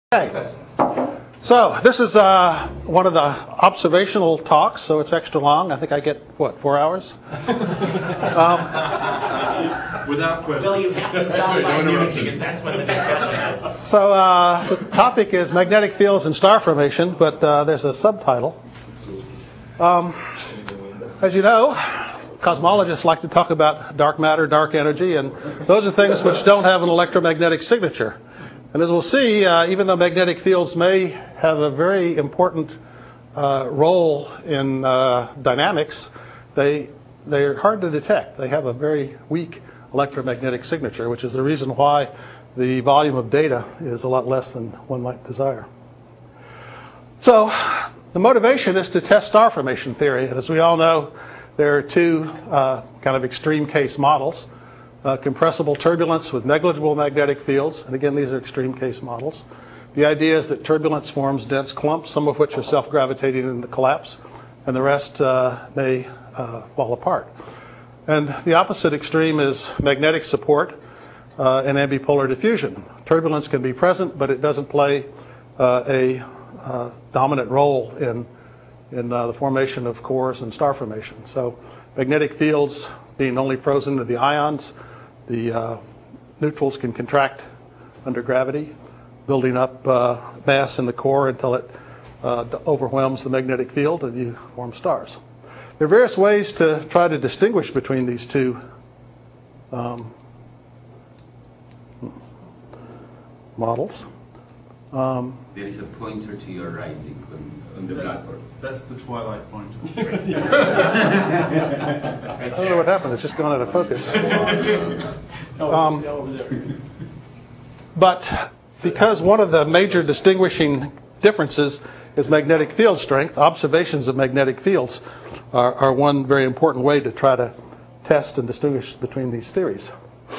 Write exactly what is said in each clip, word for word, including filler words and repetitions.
Okay, so this is uh, one of the observational talks, so it's extra long. I think I get, what, four hours? um, Without question. Well, you have to stop by noon because that's what the discussion is. So uh, the topic is magnetic fields and star formation, but uh, there's a subtitle. Um, as you know, cosmologists like to talk about dark matter, dark energy, and those are things which don't have an electromagnetic signature. And as we'll see, uh, even though magnetic fields may have a very important uh, role in uh, dynamics, they they're hard to detect. They have a very weak electromagnetic signature, which is the reason why the volume of data is a lot less than one might desire. So the motivation is to test star formation theory. And as we all know, there are two uh, kind of extreme case models. Uh, compressible turbulence with negligible magnetic fields. And again, these are extreme case models. The idea is that turbulence forms dense clumps, some of which are self-gravitating in the collapse, and the rest uh, may uh, fall apart. And the opposite extreme is magnetic support uh, and ambipolar diffusion. Turbulence can be present, but it doesn't play uh, a uh, dominant role in, in uh, the formation of cores and star formation. So magnetic fields being only frozen to the ions, the uh, neutrals can contract under gravity, building up uh, mass in the core until it uh, overwhelms the magnetic field and you form stars. There are various ways to try to distinguish between these two um, models. Um, there is a pointer to your right on, on the that's, blackboard. That's the twilight pointer. I don't know what happened. It's just gone out of focus. Um, but because one of the major distinguishing differences is magnetic field strength, observations of magnetic fields are, are one very important way to try to test and distinguish between these theories.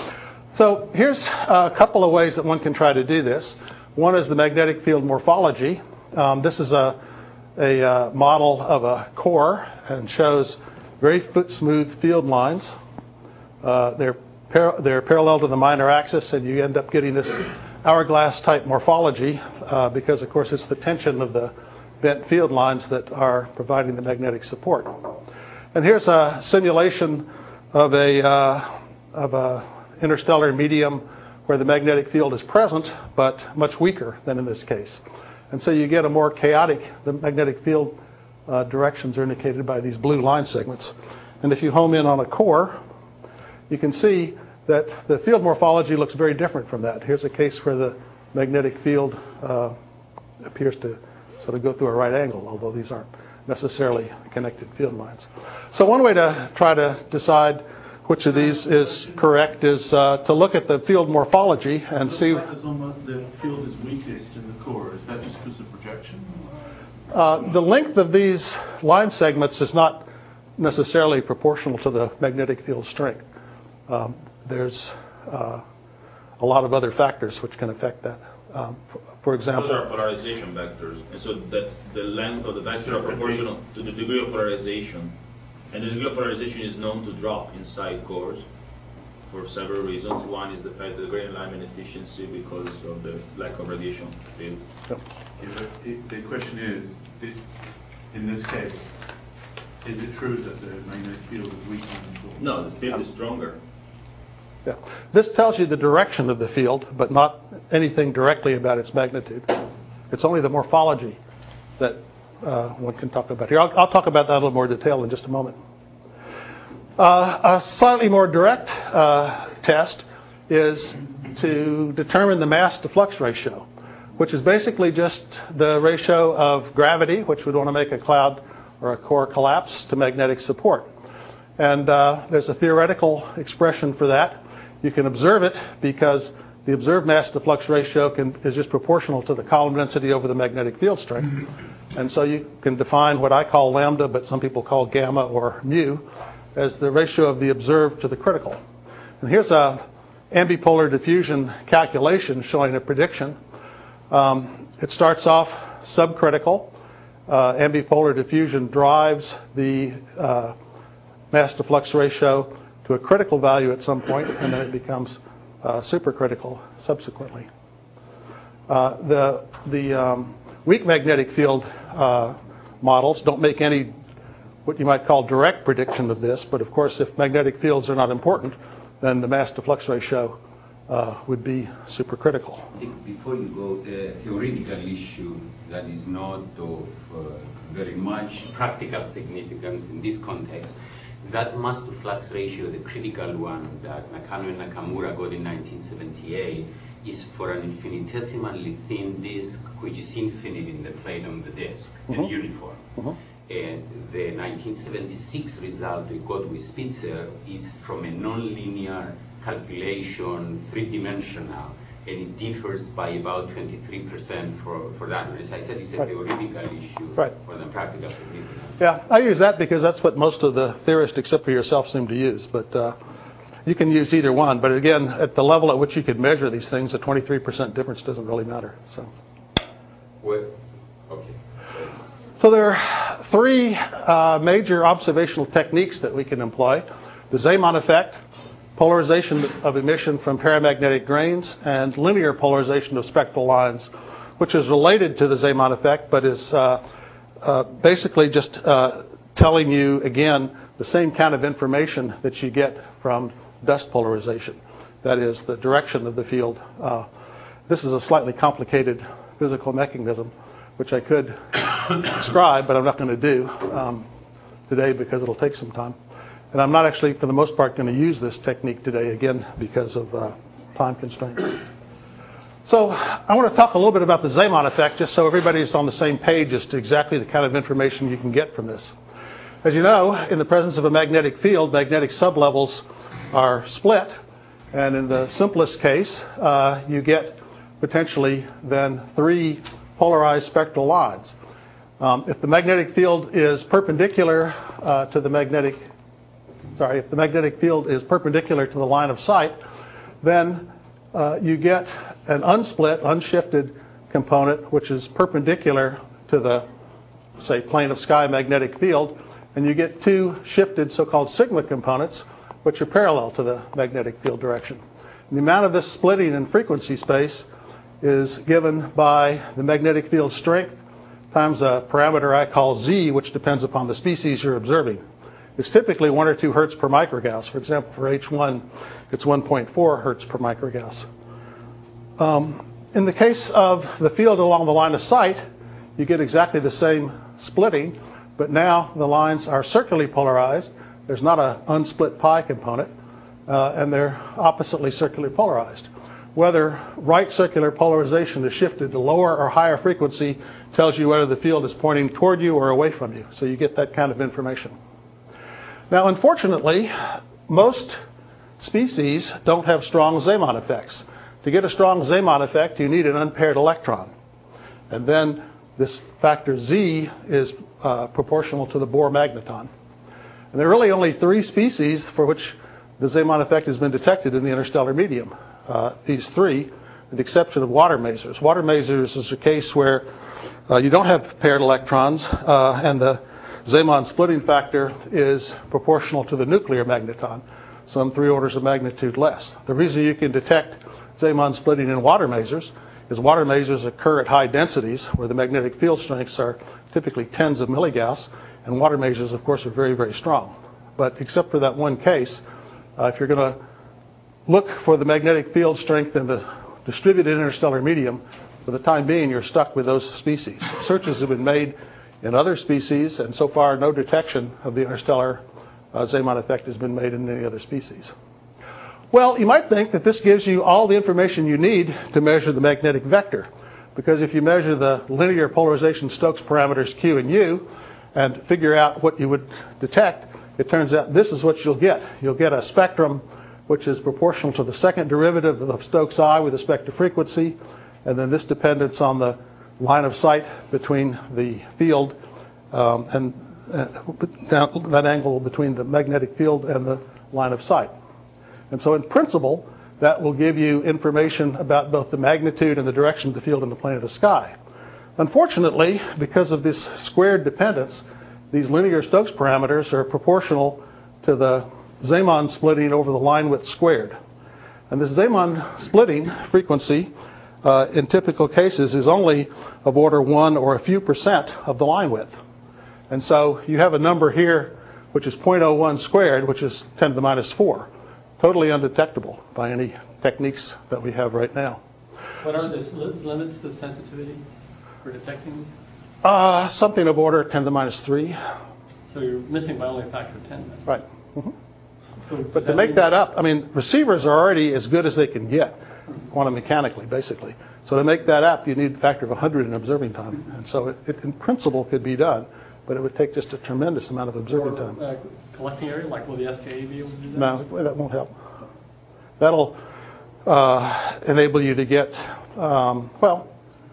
So here's a couple of ways that one can try to do this. One is the magnetic field morphology. Um, this is a, a uh, model of a core and shows very smooth field lines. Uh, they're, par- they're parallel to the minor axis, and you end up getting this hourglass-type morphology uh, because, of course, it's the tension of the bent field lines that are providing the magnetic support. And here's a simulation of a uh, of a interstellar medium where the magnetic field is present, but much weaker than in this case. And so you get a more chaotic, the magnetic field uh, directions are indicated by these blue line segments. And if you home in on a core, you can see that the field morphology looks very different from that. Here's a case where the magnetic field uh, appears to sort of go through a right angle, although these aren't necessarily connected field lines. So one way to try to decide which of these is correct is uh, to look at the field morphology and see. Like the field is weakest in the core. Is that just because of projection? Uh, the length of these line segments is not necessarily proportional to the magnetic field strength. Um, there's uh, a lot of other factors which can affect that. Um, for, for example, those are polarization vectors, and so that the length of the vector are proportional to the degree of polarization. And the degree of polarization is known to drop inside cores for several reasons. One is the fact that the grain alignment efficiency because of the lack of radiation field. Yep. Yeah, but it, the question is, it, in this case, is it true that the magnetic field is weaker than the core? No, the field is stronger. Yeah. This tells you the direction of the field, but not anything directly about its magnitude. It's only the morphology that uh, one can talk about here. I'll, I'll talk about that in a little more detail in just a moment. Uh, a slightly more direct uh, test is to determine the mass to flux ratio, which is basically just the ratio of gravity, which would want to make a cloud or a core collapse, to magnetic support. And uh, there's a theoretical expression for that. You can observe it because the observed mass to flux ratio can, is just proportional to the column density over the magnetic field strength. And so you can define what I call lambda, but some people call gamma or mu, as the ratio of the observed to the critical. And here's a ambipolar diffusion calculation showing a prediction. Um, it starts off subcritical. Uh, ambipolar diffusion drives the uh, mass to flux ratio to a critical value at some point, and then it becomes uh, supercritical subsequently. Uh, the the um, weak magnetic field uh, models don't make any what you might call direct prediction of this, but of course if magnetic fields are not important, then the mass to flux ratio uh, would be supercritical. I think before you go, the theoretical issue that is not of uh, very much practical significance in this context, that mass to flux ratio, the critical one that Nakano and Nakamura got in nineteen seventy-eight, is for an infinitesimally thin disk, which is infinite in the plane of the disk, mm-hmm. and uniform. Mm-hmm. And the nineteen seventy-six result we got with Spitzer is from a nonlinear calculation, three-dimensional, and it differs by about twenty-three percent for, for that. As I said, it's a right. theoretical issue right. more than practical significance. Yeah, I use that because that's what most of the theorists, except for yourself, seem to use. But uh, you can use either one. But again, at the level at which you could measure these things, a twenty-three percent difference doesn't really matter. So. Well, okay. So there are three uh, major observational techniques that we can employ: the Zeeman effect, polarization of emission from paramagnetic grains, and linear polarization of spectral lines, which is related to the Zeeman effect, but is uh, uh, basically just uh, telling you, again, the same kind of information that you get from dust polarization. That is, the direction of the field. Uh, this is a slightly complicated physical mechanism, which I could describe, but I'm not going to do um, today because it'll take some time. And I'm not actually, for the most part, going to use this technique today, again, because of uh, time constraints. So I want to talk a little bit about the Zeeman effect, just so everybody's on the same page as to exactly the kind of information you can get from this. As you know, in the presence of a magnetic field, magnetic sublevels are split. And in the simplest case, uh, you get potentially then three polarized spectral lines. Um, if the magnetic field is perpendicular uh, to the magnetic Sorry, if the magnetic field is perpendicular to the line of sight, then uh, you get an unsplit, unshifted component, which is perpendicular to the, say, plane of sky magnetic field, and you get two shifted so-called sigma components, which are parallel to the magnetic field direction. And the amount of this splitting in frequency space is given by the magnetic field strength times a parameter I call Z, which depends upon the species you're observing. It's typically one or two hertz per microgauss. For example, for H one, it's one point four hertz per microgauss. Um, in the case of the field along the line of sight, you get exactly the same splitting, but now the lines are circularly polarized. There's not an unsplit pi component, uh, and they're oppositely circularly polarized. Whether right circular polarization is shifted to lower or higher frequency tells you whether the field is pointing toward you or away from you. So you get that kind of information. Now, unfortunately, most species don't have strong Zeeman effects. To get a strong Zeeman effect, you need an unpaired electron. And then this factor Z is uh, proportional to the Bohr magneton. And there are really only three species for which the Zeeman effect has been detected in the interstellar medium. Uh, these three, with the exception of water masers. Water masers is a case where uh, you don't have paired electrons, uh, and the Zeeman splitting factor is proportional to the nuclear magneton, some three orders of magnitude less. The reason you can detect Zeeman splitting in water masers is water masers occur at high densities where the magnetic field strengths are typically tens of milligauss, and water masers, of course, are very, very strong. But except for that one case, uh, if you're going to look for the magnetic field strength in the distributed interstellar medium, for the time being, you're stuck with those species. Searches have been made in other species, and so far no detection of the interstellar uh, Zeeman effect has been made in any other species. Well, you might think that this gives you all the information you need to measure the magnetic vector, because if you measure the linear polarization Stokes parameters Q and U and figure out what you would detect, it turns out this is what you'll get. You'll get a spectrum which is proportional to the second derivative of Stokes I with respect to frequency, and then this dependence on the line of sight between the field um, and uh, that angle between the magnetic field and the line of sight. And so in principle, that will give you information about both the magnitude and the direction of the field in the plane of the sky. Unfortunately, because of this squared dependence, these linear Stokes parameters are proportional to the Zeeman splitting over the line width squared. And this Zeeman splitting frequency uh, in typical cases is only of order one or a few percent of the line width. And so you have a number here which is zero point zero one squared, which is ten to the minus four. Totally undetectable by any techniques that we have right now. What are the li- limits of sensitivity for detecting? Uh, something of order ten to the minus three. So you're missing by only a factor of ten then. Right. Mm-hmm. So does But to that make mean- that up, I mean, receivers are already as good as they can get, quantum mechanically, basically. So to make that up, you need a factor of one hundred in observing time. And so it, it in principle could be done, but it would take just a tremendous amount of observing or, time. uh, collecting area, like will the S K A be able to do that? No, that won't help. That'll uh, enable you to get, um, well,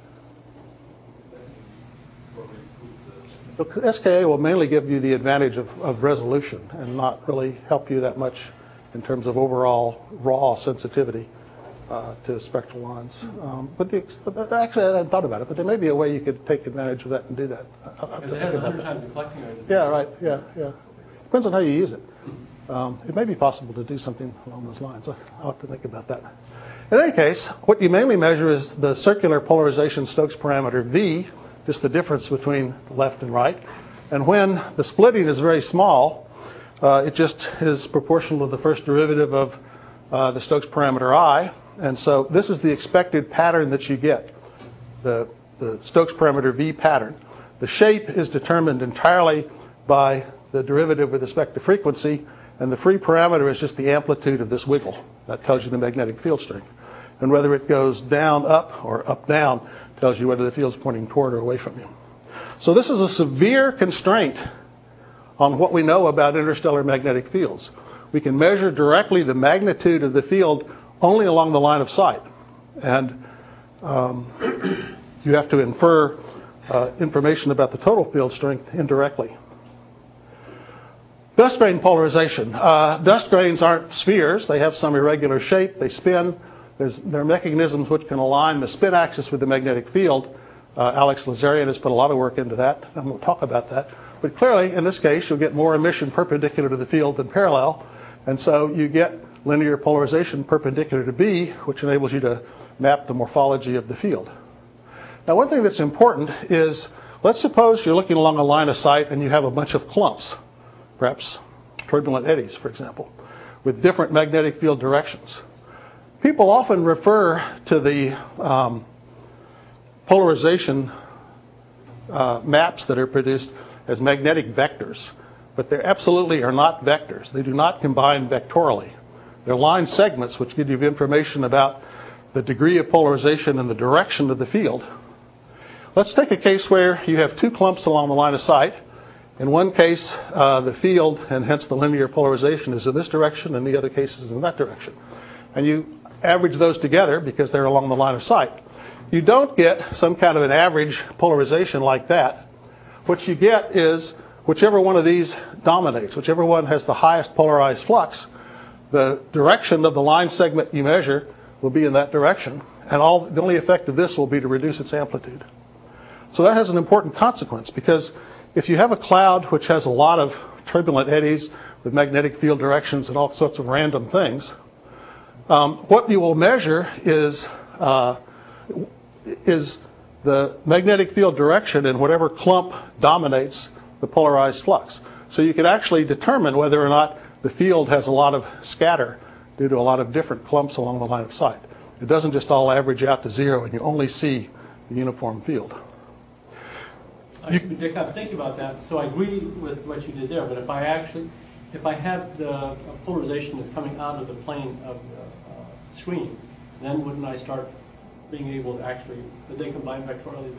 S K A will mainly give you the advantage of, of resolution and not really help you that much in terms of overall raw sensitivity uh, to spectral lines. Um, but the, actually, I hadn't thought about it, but there may be a way you could take advantage of that and do that. I'll have to Because it think has one about hundred that. times the collecting area. Yeah, right. Yeah, yeah. Depends on how you use it. Um, it may be possible to do something along those lines. I'll have to think about that. In any case, what you mainly measure is the circular polarization Stokes parameter V, just the difference between the left and right. And when the splitting is very small, uh, it just is proportional to the first derivative of uh, the Stokes parameter I. And so this is the expected pattern that you get, the, the Stokes parameter V pattern. The shape is determined entirely by the derivative with respect to frequency, and the free parameter is just the amplitude of this wiggle. That tells you the magnetic field strength. And whether it goes down, up, or up, down tells you whether the field's pointing toward or away from you. So this is a severe constraint on what we know about interstellar magnetic fields. We can measure directly the magnitude of the field only along the line of sight. And um, you have to infer uh, information about the total field strength indirectly. Dust grain polarization. Uh, dust grains aren't spheres. They have some irregular shape. They spin. There's, there are mechanisms which can align the spin axis with the magnetic field. Uh, Alex Lazarian has put a lot of work into that, and we'll talk about that. But clearly, in this case, you'll get more emission perpendicular to the field than parallel, and so you get linear polarization perpendicular to B, which enables you to map the morphology of the field. Now, one thing that's important is, let's suppose you're looking along a line of sight and you have a bunch of clumps, perhaps turbulent eddies, for example, with different magnetic field directions. People often refer to the um, polarization uh, maps that are produced as magnetic vectors, but they absolutely are not vectors. They do not combine vectorially. They're line segments which give you information about the degree of polarization and the direction of the field. Let's take a case where you have two clumps along the line of sight. In one case, uh, the field, and hence the linear polarization, is in this direction, and the other case is in that direction. And you average those together because they're along the line of sight. You don't get some kind of an average polarization like that. What you get is whichever one of these dominates, whichever one has the highest polarized flux, the direction of the line segment you measure will be in that direction, and all the only effect of this will be to reduce its amplitude. So that has an important consequence, because if you have a cloud which has a lot of turbulent eddies with magnetic field directions and all sorts of random things, um, what you will measure is uh, is the magnetic field direction in whatever clump dominates the polarized flux. So you can actually determine whether or not the field has a lot of scatter due to a lot of different clumps along the line of sight. It doesn't just all average out to zero and you only see the uniform field. I, Dick, I'm thinking about that. So I agree with what you did there, but if I actually, if I have the uh, polarization that's coming out of the plane of the uh, screen, then wouldn't I start being able to actually, would they combine vectorially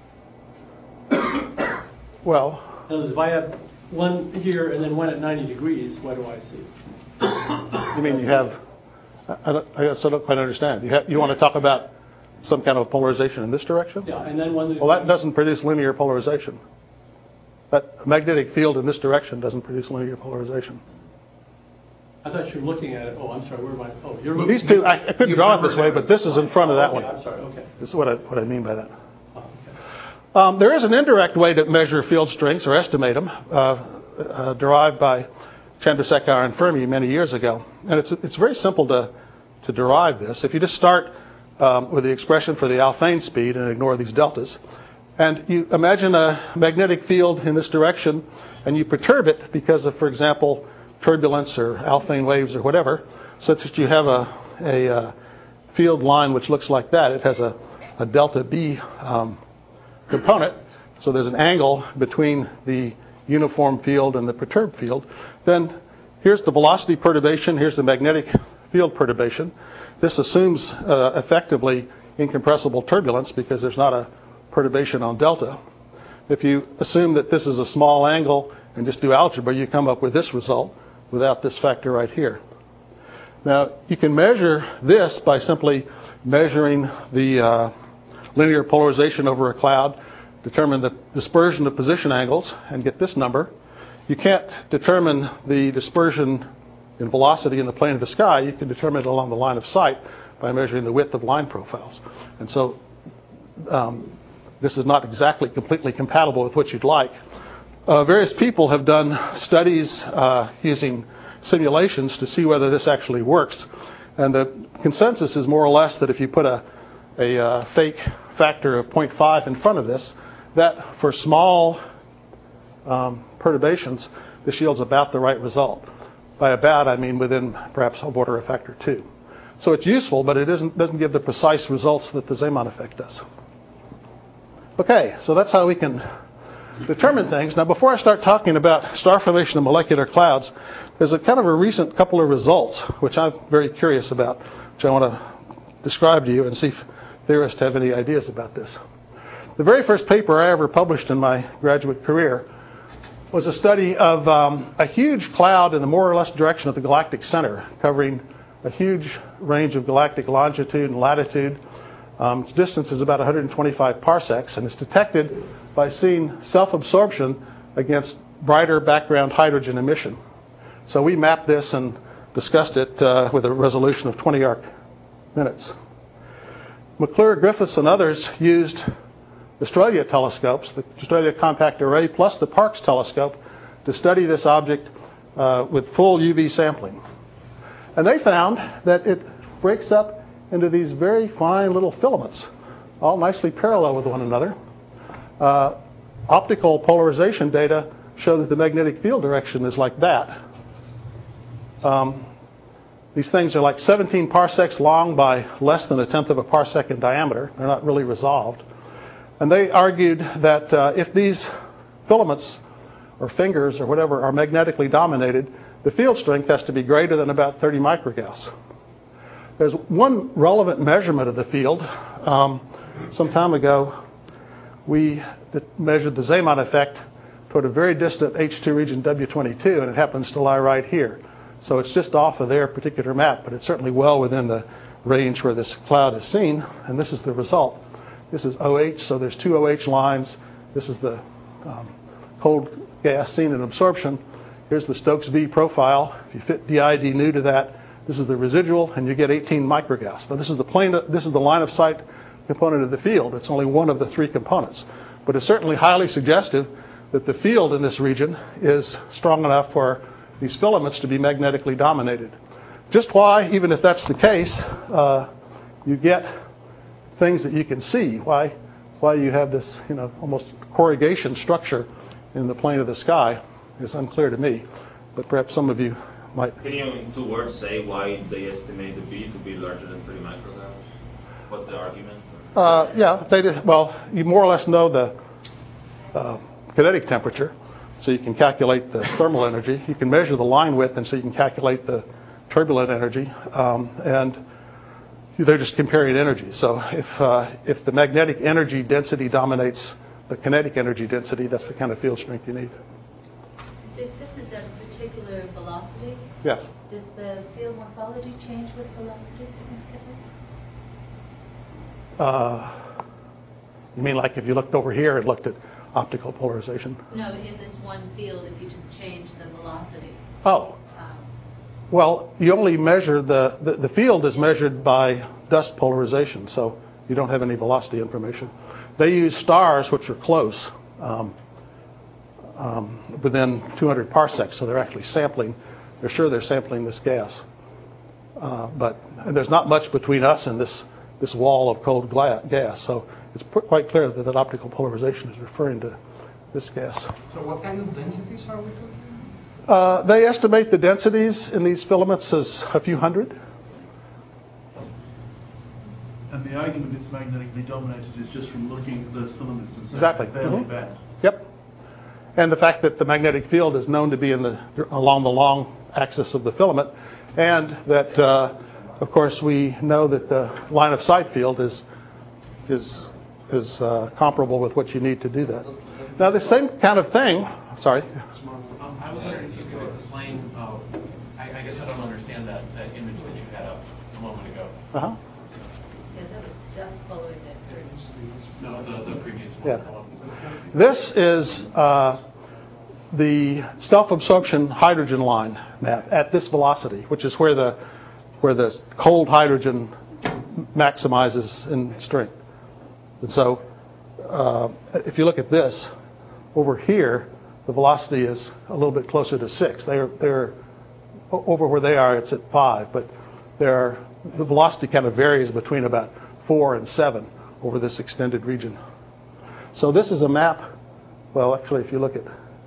then? Well, In other words, if I have one here and then one at ninety degrees, what do I see? you mean you have, I, don't, I guess I don't quite understand. You, have, you want to talk about some kind of polarization in this direction? Yeah, and then one. Well, that doesn't produce linear polarization. That magnetic field in this direction doesn't produce linear polarization. I thought you were looking at it. Oh, I'm sorry. Where am I? Oh, you're looking. These two, I, I couldn't draw it this way, but this is in front of that okay, one. I'm sorry. Okay. This is what I, what I mean by that. Oh, okay. Um, there is an indirect way to measure field strengths or estimate them, uh, uh, derived by Chandrasekhar and Fermi many years ago. And it's it's very simple to, to derive this. If you just start um, with the expression for the Alfvén speed and ignore these deltas. And you imagine a magnetic field in this direction, and you perturb it because of, for example, turbulence or Alfvén waves or whatever, such that you have a, a uh, field line which looks like that. It has a, a delta B um, component, so there's an angle between the uniform field and the perturbed field. Then here's the velocity perturbation, here's the magnetic field perturbation. This assumes uh, effectively incompressible turbulence because there's not a perturbation on delta. If you assume that this is a small angle and just do algebra, you come up with this result without this factor right here. Now, you can measure this by simply measuring the uh, linear polarization over a cloud, determine the dispersion of position angles, and get this number. You can't determine the dispersion in velocity in the plane of the sky. You can determine it along the line of sight by measuring the width of line profiles. And so um, this is not exactly completely compatible with what you'd like. Uh, various people have done studies uh, using simulations to see whether this actually works. And the consensus is more or less that if you put a, a uh, fake factor of zero point five in front of this, that for small um, perturbations, this yields about the right result. By about, I mean within perhaps of order of factor two. So it's useful, but it isn't, doesn't give the precise results that the Zeeman effect does. Okay, so that's how we can determine things. Now, before I start talking about star formation and molecular clouds, there's a kind of a recent couple of results which I'm very curious about, which I want to describe to you and see if theorists have any ideas about this. The very first paper I ever published in my graduate career was a study of um, a huge cloud in the more or less direction of the galactic center, covering a huge range of galactic longitude and latitude. Um, its distance is about one hundred twenty-five parsecs, and it's detected by seeing self-absorption against brighter background hydrogen emission. So we mapped this and discussed it uh, with a resolution of twenty arc minutes. McClure, Griffiths, and others used the Australia telescopes, the Australia Compact Array plus the Parkes telescope, to study this object uh, with full U V sampling. And they found that it breaks up into these very fine little filaments, all nicely parallel with one another. Uh, optical polarization data show that the magnetic field direction is like that. Um, these things are like seventeen parsecs long by less than a tenth of a parsec in diameter. They're not really resolved. And they argued that uh, if these filaments or fingers or whatever are magnetically dominated, the field strength has to be greater than about thirty microgauss. There's one relevant measurement of the field. Um, some time ago, we measured the Zeeman effect toward a very distant H two region W twenty-two, and it happens to lie right here. So it's just off of their particular map, but it's certainly well within the range where this cloud is seen, and this is the result. This is O H, so there's two O H lines. This is the um, cold gas seen in absorption. Here's the Stokes V profile. If you fit D I D nu to that, this is the residual, and you get eighteen microgauss. Now this is the plane. This is the line of sight component of the field. It's only one of the three components, but it's certainly highly suggestive that the field in this region is strong enough for these filaments to be magnetically dominated. Just why, even if that's the case, uh, you get things that you can see. Why, why you have this, you know, almost corrugation structure in the plane of the sky is unclear to me, but perhaps some of you might. Can you, in two words, say why they estimate the B to be larger than thirty micrograms? What's the argument? Uh, yeah, they did. Well, you more or less know the uh, kinetic temperature, so you can calculate the thermal energy. You can measure the line width, and so you can calculate the turbulent energy, um, and they're just comparing energy. So if uh, if the magnetic energy density dominates the kinetic energy density, that's the kind of field strength you need. If this is a particular velocity, Yes. does the field morphology change with velocity significantly? Uh, you mean like if you looked over here and looked at optical polarization? No, in this one field, if you just change the velocity. Oh. Um, Well, you only measure the, the, the field is measured by dust polarization, so you don't have any velocity information. They use stars, which are close, um, um, within two hundred parsecs, so they're actually sampling. They're sure they're sampling this gas. Uh, but and there's not much between us and this this wall of cold gla- gas. So it's pr- quite clear that that optical polarization is referring to this gas. So what kind of densities are we talking about? Uh, they estimate the densities in these filaments as a few hundred. And the argument it's magnetically dominated is just from looking at those filaments and saying Exactly. they're fairly Mhm. bad. Yep. And the fact that the magnetic field is known to be in the along the long axis of the filament, and that, uh, of course, we know that the line of sight field is is is uh, comparable with what you need to do that. Now, the same kind of thing. Sorry. Um, I was wondering if you could explain. Uh, I, I guess I don't understand that, that image that you had up a moment ago. Uh huh. Yeah, that was dust polarization. No, the, the previous one. Yeah. This is uh, the self-absorption hydrogen line map at this velocity, which is where the where the cold hydrogen maximizes in strength. And so, uh, if you look at this over here, the velocity is a little bit closer to six. They're they're over where they are, it's at five, but they're, the velocity kind of varies between about four and seven over this extended region. So this is a map. Well, actually, if you look at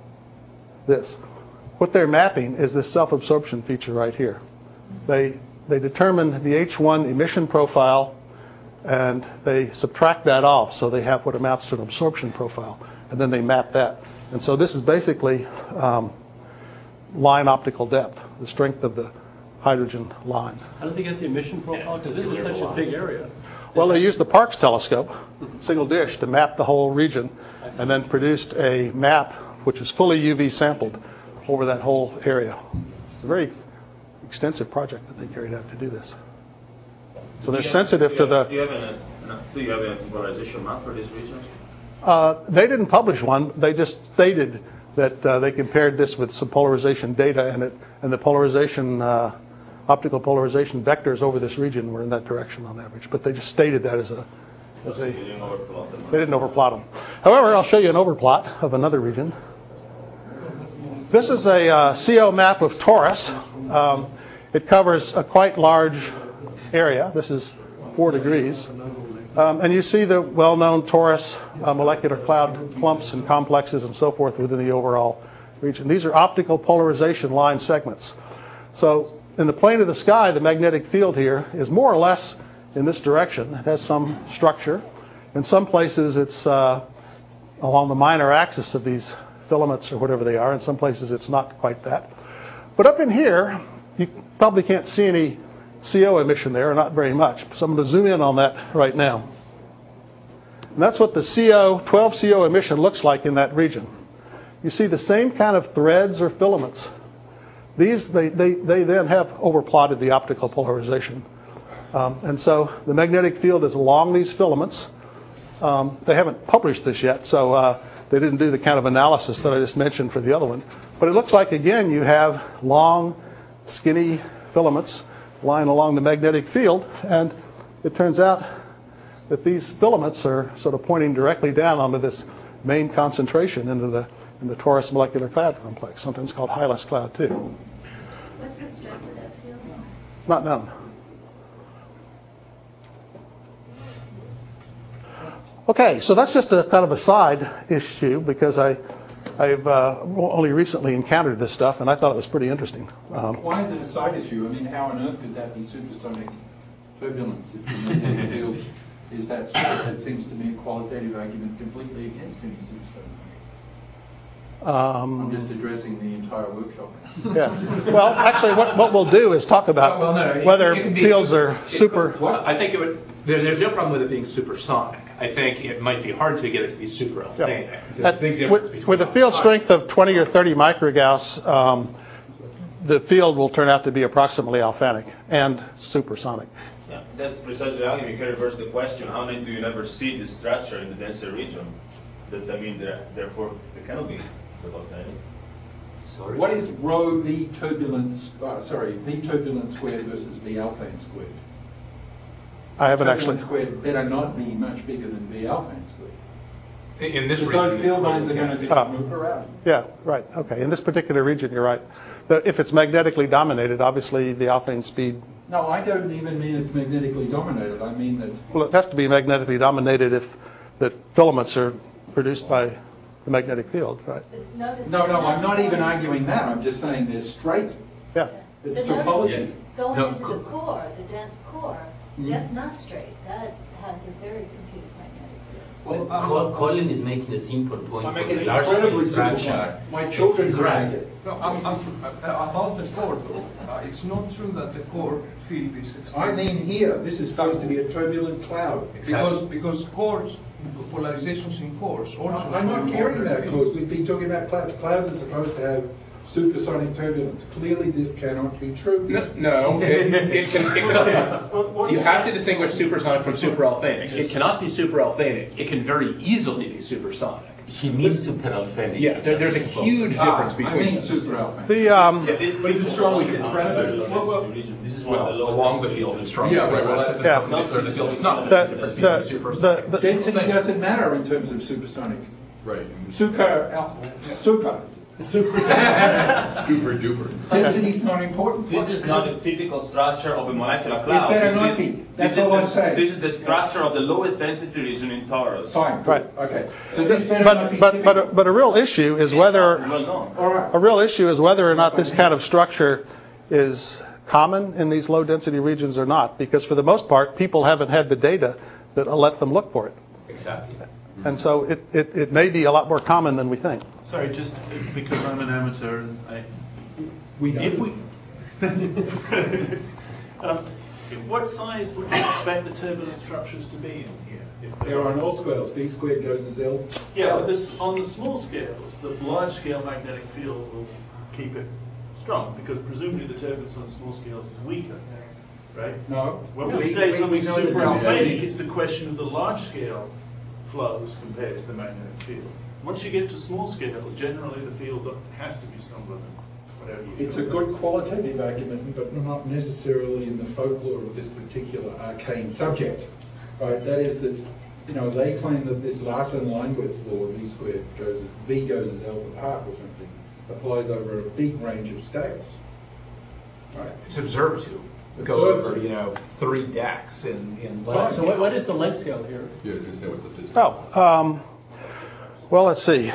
this, what they're mapping is this self-absorption feature right here. They they determine the H one emission profile, and they subtract that off, so they have what amounts to an absorption profile, and then they map that. And so this is basically um, line optical depth, the strength of the hydrogen line. How did they get the emission profile? Because this is such a big area. Well, they used the Parkes telescope, single dish, to map the whole region, and then produced a map which is fully U V sampled over that whole area. It's a very extensive project that they carried out to do this. So they're sensitive to the... Do you have an, do you have a polarization map for this region? Uh, they didn't publish one. They just stated that uh, they compared this with some polarization data, and it and the polarization, uh, optical polarization vectors over this region were in that direction on average. But they just stated that as a, as a. They didn't overplot them. They didn't overplot them. However, I'll show you an overplot of another region. This is a uh, C O map of Taurus. Um, it covers a quite large area. This is four degrees. Um, and you see the well-known Taurus uh, molecular cloud clumps and complexes and so forth within the overall region. These are optical polarization line segments. So in the plane of the sky, the magnetic field here is more or less in this direction. It has some structure. In some places, it's uh, along the minor axis of these filaments or whatever they are. In some places, it's not quite that. But up in here, you probably can't see any C O emission there, or not very much. So I'm going to zoom in on that right now. And that's what the C O, twelve C O emission looks like in that region. You see the same kind of threads or filaments. These, they, they, they then have overplotted the optical polarization. Um, and so the magnetic field is along these filaments. Um, they haven't published this yet, so uh, they didn't do the kind of analysis that I just mentioned for the other one. But it looks like, again, you have long, skinny filaments lying along the magnetic field, and it turns out that these filaments are sort of pointing directly down onto this main concentration into the in the Taurus molecular cloud complex, sometimes called Hylas cloud too. What's the strength of that field? Not known. Okay, so that's just a kind of a side issue because I I've uh, only recently encountered this stuff, and I thought it was pretty interesting. Um, Why is it a side issue? I mean, how on earth could that be supersonic turbulence if the magnetic field is that strong? That seems to me a qualitative argument completely against any supersonic. um, I'm just addressing the entire workshop. yeah. Well, actually, what, what we'll do is talk about Well, no, it- whether it can be fields super- are it super. could- I think it would. There, there's no problem with it being supersonic. I think it might be hard to get it to be super Yeah. alphanic. There's a At- big difference with, between with a field strength of twenty or thirty microgauss, um, the field will turn out to be approximately alphanic and supersonic. Yeah, that's precisely the argument. You can reverse the question. How many do you never see this structure in the denser region? Does that mean that therefore it cannot be subalphanic? Sorry? What is rho V turbulence, uh, sorry, V turbulence squared versus V alphane squared? I haven't actually. Turbulence squared better not be much bigger than V alphane squared. In this Because region, those field lines are going to just Ah. move around. Yeah, right. Okay. In this particular region, you're right. The, if it's magnetically dominated, obviously the alphane speed No, I don't even mean it's magnetically dominated. I mean that... Well, it has to be magnetically dominated if the filaments are produced by the magnetic field, right? Notice No, no, I'm not notice even going- arguing that. I'm just saying they're straight. Yeah. It's The notice topology. is going No, into co- the core, the dense core, Mhm. that's not straight. That has a very confused magnetic field. Well, Col- Colin is making a simple point I'm for making the an large scale incredibly simple structure. point. My children He's can right. make it. No, I'm, I'm, uh, about the core though, uh, it's not true that the core field is I extreme. mean here, this is supposed to be a turbulent cloud. Because, because cores, polarizations in cores also. I'm show not you caring more about field. clouds. We've been talking about clouds. Clouds are supposed to have supersonic turbulence. Clearly, this cannot be true. No, no it, it can, it can, you have to distinguish supersonic from superalfanic. It cannot be superalfanic. It can very easily be supersonic. He means superalfanic. Yeah, there, there's a huge difference Ah, between I mean those. super alpha. The um, Yeah, this, But is it strongly compressive? Well, well, this is one of the Well, lowest along the density field and regions. strongly. Yeah, right, well, compressive. that's- Not clear the field is not the, the difference between the, supersonic. the, the, Density doesn't matter in terms of supersonic. Right. Super alpha. Super. Super duper. Density's not important. This is not a typical structure of a molecular It cloud. better This not is- be. That's this is all I'm the- saying. This is the structure of the lowest density region in torus. Fine. Good. Right. Okay. So this better not but be but but a, typical. but a real issue is whether Well known. All right. a real issue is whether or not this kind of structure is common in these low density regions or not, because for the most part, people haven't had the data that will let them look for it. Exactly. And so it, it, it may be a lot more common than we think. Sorry, just because I'm an amateur and I, We know. if we, um, what size would you expect the turbulent structures to be in here? If they They're were- on all scales. B squared goes as L. Yeah, but this, on the small scales, the large scale magnetic field will keep it strong because presumably the turbulence on small scales is weaker, right? No. When No, we, we- say we- something we know that super there's alphanic, a- it's the question of the large scale flows compared to the magnetic field. Once you get to small scale, generally the field has to be stronger than whatever you It's a good qualitative argument, but not necessarily in the folklore of this particular arcane subject. Right? That is that, you know, they claim that this Larson line width law, V squared goes, V goes as L to part or something, applies over a big range of scales. Right? It's observed to go Observed over, to. you know, three decks in, in Fine. length. So what, what is the length scale here? Yeah, I was going to say, what's the physical? Oh, um, well, let's see.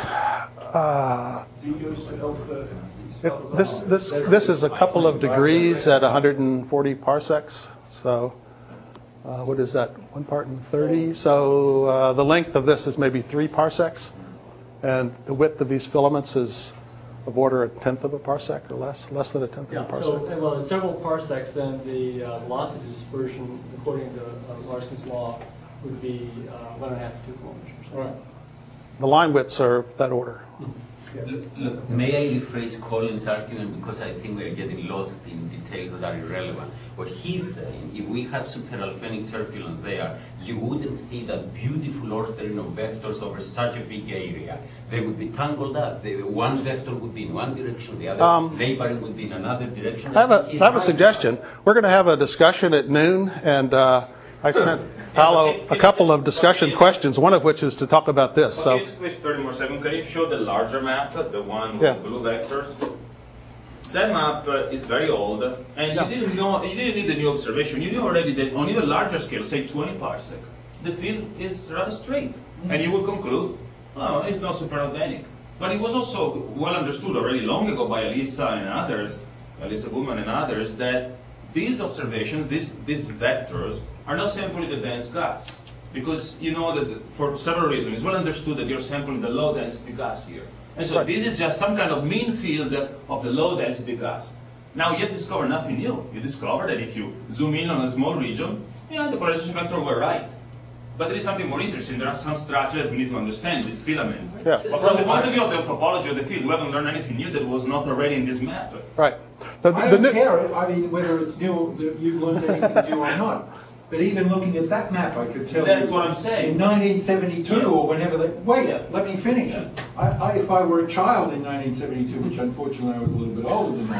Uh, V goes to L thirty. it, this this this is a couple of degrees at one hundred forty parsecs. So uh, what is that? One part in thirty. So uh, the length of this is maybe three parsecs, and the width of these filaments is of order a tenth of a parsec or less, less than a tenth Yeah, of a so, parsec. well, in several parsecs, then the uh, velocity dispersion, according to uh, Larson's law, would be uh, one and a half to two kilometers. Right. The line widths are that order. Look, look, may I rephrase Colin's argument because I think we're getting lost in details that are irrelevant. What he's saying, if we have superalphanic turbulence there, you wouldn't see that beautiful ordering of vectors over such a big area. They would be tangled up. The one vector would be in one direction, the other Um, neighboring would be in another direction. I have a, He's I have a right. suggestion. We're going to have a discussion at noon, and uh, I sent Paolo a couple of discussion questions, one of which is to talk about this. So. Okay, just wait thirty more seconds. Can you show the larger map, the one with Yeah. the blue vectors? That map uh, is very old, and Yeah. you didn't know, you didn't need a new observation. You knew already that on even larger scale, say twenty parsec, the field is rather straight, mm-hmm. and you will conclude, oh, it's not superalphanic. But it was also well understood already long ago by Elisa and others, Elisa Bullman and others, that these observations, these these vectors, are not sampling the dense gas. Because you know that for several reasons, it's well understood that you're sampling the low density gas here. And so Right. this is just some kind of mean field of the low density gas. Now you have discovered nothing new. You discovered that if you zoom in on a small region, yeah, the polarization vector were right. But there is something more interesting. There are some structures that we need to understand, these filaments. Yeah. But from the point of view of the topology of the field, we haven't learned anything new that was not already in this map. Right. The, the, I the don't new- care, I mean, whether it's new, that you've learned anything new or not. But even looking at that map, I could tell you. That's what I'm saying. In nineteen seventy-two Yes. or whenever they, wait, Yeah. let me finish. I, I, if I were a child in nineteen seventy-two, which unfortunately I was a little bit older than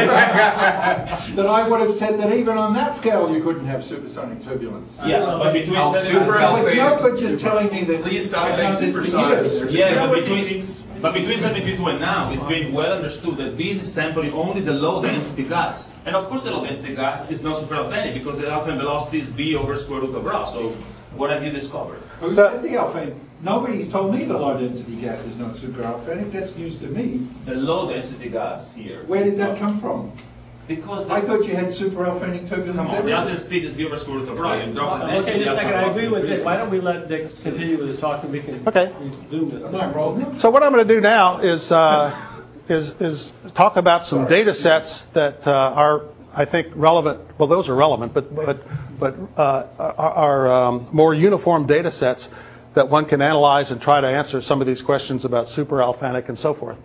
that, then I would have said that even on that scale you couldn't have supersonic turbulence. Yeah, but between How seven super So it's no alpha- good just telling me that. Please stop I've saying done this for supersonic. years. Yeah, You know but what, between it's, But between seventy-two and now, it's been well understood that this is sampling only the low density gas. And of course the low density gas is not super alphanic because the alpha velocity is B over square root of rho. So what have you discovered? Who said the alphanic? Nobody's told me the low density gas is not super alphanic. That's news to me. The low density gas here. Where did that come from? Because I thought you had super alphanic turbulence. Come on, the everywhere. alternate speed is B over square root of rho. You drop the Okay, density, just a the second, alpha I agree with velocity Dick. Why don't we increases. let Dick continue with his talk and we can Okay. zoom this. Am I wrong? So what I'm going to do now is uh, is is talk about some data sets that uh, are, I think, relevant. Well, those are relevant, but but but uh, are, are um, more uniform data sets that one can analyze and try to answer some of these questions about superalphanic and so forth.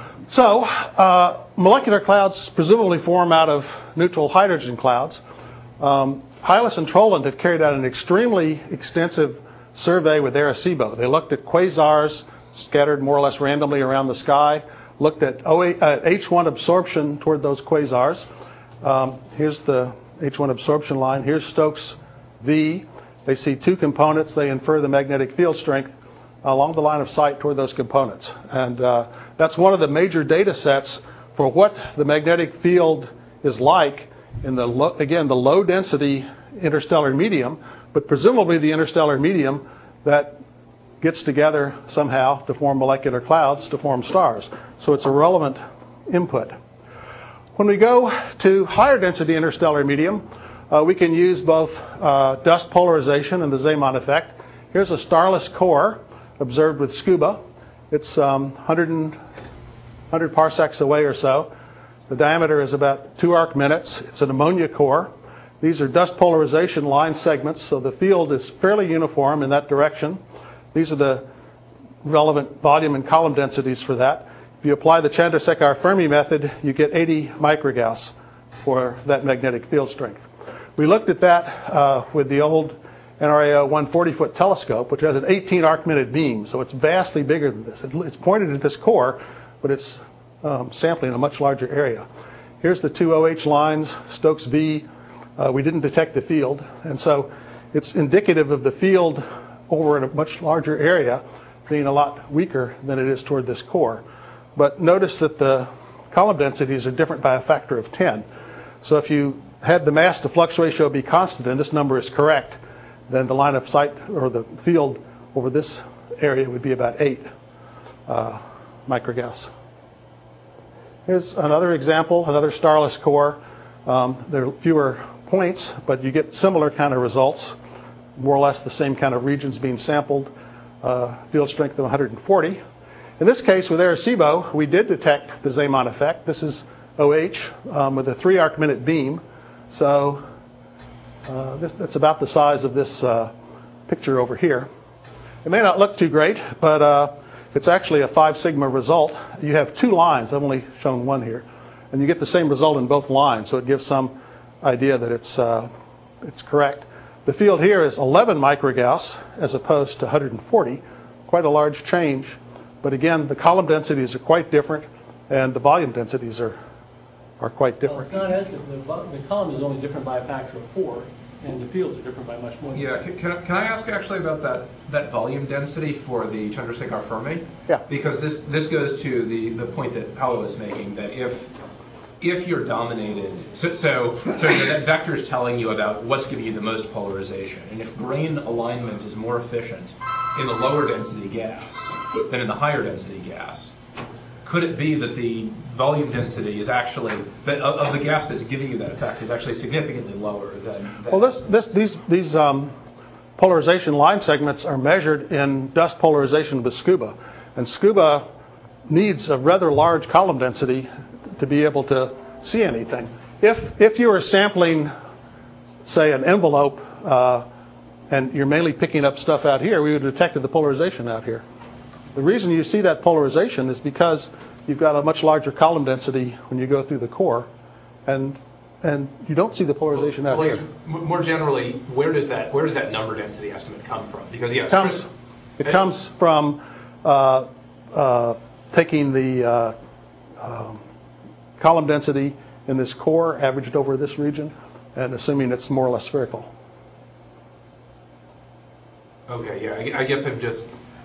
So uh, molecular clouds presumably form out of neutral hydrogen clouds. Um, Hylas and Troland have carried out an extremely extensive survey with Arecibo. They looked at quasars scattered more or less randomly around the sky, looked at H one absorption toward those quasars. Um, here's the H one absorption line. Here's Stokes V. They see two components. They infer the magnetic field strength along the line of sight toward those components. And uh, that's one of the major data sets for what the magnetic field is like in the, lo- again, the low density interstellar medium, but presumably the interstellar medium that gets together somehow to form molecular clouds to form stars. So it's a relevant input. When we go to higher density interstellar medium, uh, we can use both uh, dust polarization and the Zeeman effect. Here's a starless core observed with SCUBA. It's um, one hundred, one hundred parsecs away or so. The diameter is about two arc minutes. It's an ammonia core. These are dust polarization line segments, so the field is fairly uniform in that direction. These are the relevant volume and column densities for that. If you apply the Chandrasekhar Fermi method, you get eighty microgauss for that magnetic field strength. We looked at that uh, with the old N R A O one hundred forty foot telescope, which has an eighteen arc minute beam, so it's vastly bigger than this. It's pointed at this core, but it's um, sampling a much larger area. Here's the two O H lines, Stokes V. Uh, we didn't detect the field, and so it's indicative of the field over in a much larger area being a lot weaker than it is toward this core. But notice that the column densities are different by a factor of ten. So if you had the mass to flux ratio be constant and this number is correct, then the line of sight or the field over this area would be about eight uh, microgauss. Here's another example, another starless core. Um, there are fewer points, but you get similar kind of results, more or less the same kind of regions being sampled, uh, field strength of one hundred forty. In this case, with Arecibo, we did detect the Zeeman effect. This is O H um, with a three arc minute beam. So uh, this, that's about the size of this uh, picture over here. It may not look too great, but uh, it's actually a five sigma result. You have two lines. I've only shown one here. And you get the same result in both lines, so it gives some idea that it's, uh, it's correct. The field here is eleven microgauss as opposed to one hundred forty, quite a large change. But again, the column densities are quite different, and the volume densities are, are quite Well, different. it's not as different. The, vo- the column is only different by a factor of four, and the fields are different by much more than Yeah, that. can, can, I, can I ask actually about that, that volume density for the Chandrasekhar Fermi? Yeah. Because this, this goes to the, the point that Paolo was making, that if if you're dominated, so, so, so you know, that vector is telling you about what's giving you the most polarization, and if grain alignment is more efficient in the lower density gas than in the higher density gas, could it be that the volume density is actually, that of, of the gas that's giving you that effect is actually significantly lower than, than Well, this, this, these, these um, polarization line segments are measured in dust polarization with SCUBA. And SCUBA needs a rather large column density to be able to see anything. If, if you are sampling, say, an envelope, uh, and you're mainly picking up stuff out here, we would have detected the polarization out here. The reason you see that polarization is because you've got a much larger column density when you go through the core, and and you don't see the polarization out well, here. m- More generally, where does that where does that number density estimate come from? Because yes, It comes, it comes from uh, uh, taking the uh, um, column density in this core averaged over this region and assuming it's more or less spherical. Okay, yeah, I, I guess I'm just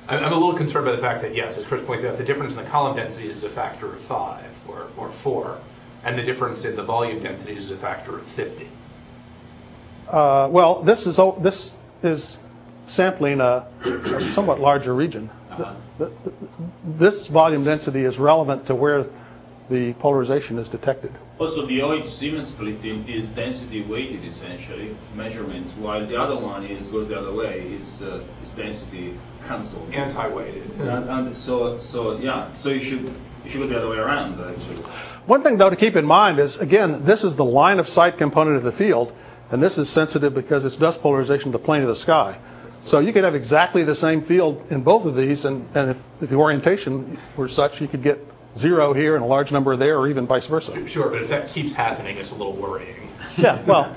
I'm I'm a little concerned by the fact that, yes, as Chris pointed out, the difference in the column density is a factor of five or, or four, and the difference in the volume density is a factor of fifty. Uh, well, this is o- this is sampling a, a somewhat larger region. Uh-huh. The, the, this volume density is relevant to where the polarization is detected. Also, the O H Siemens splitting is density weighted essentially measurements, while the other one is goes the other way, is uh, is density cancelled. Anti-weighted. And, and so so yeah, so you should you should go the other way around actually. One thing, though, to keep in mind is, again, this is the line of sight component of the field, and this is sensitive because it's dust polarization to the plane of the sky. So you could have exactly the same field in both of these, and, and if, if the orientation were such, you could get zero here and a large number there, or even vice versa. Sure, but if that keeps happening, it's a little worrying. Yeah, well.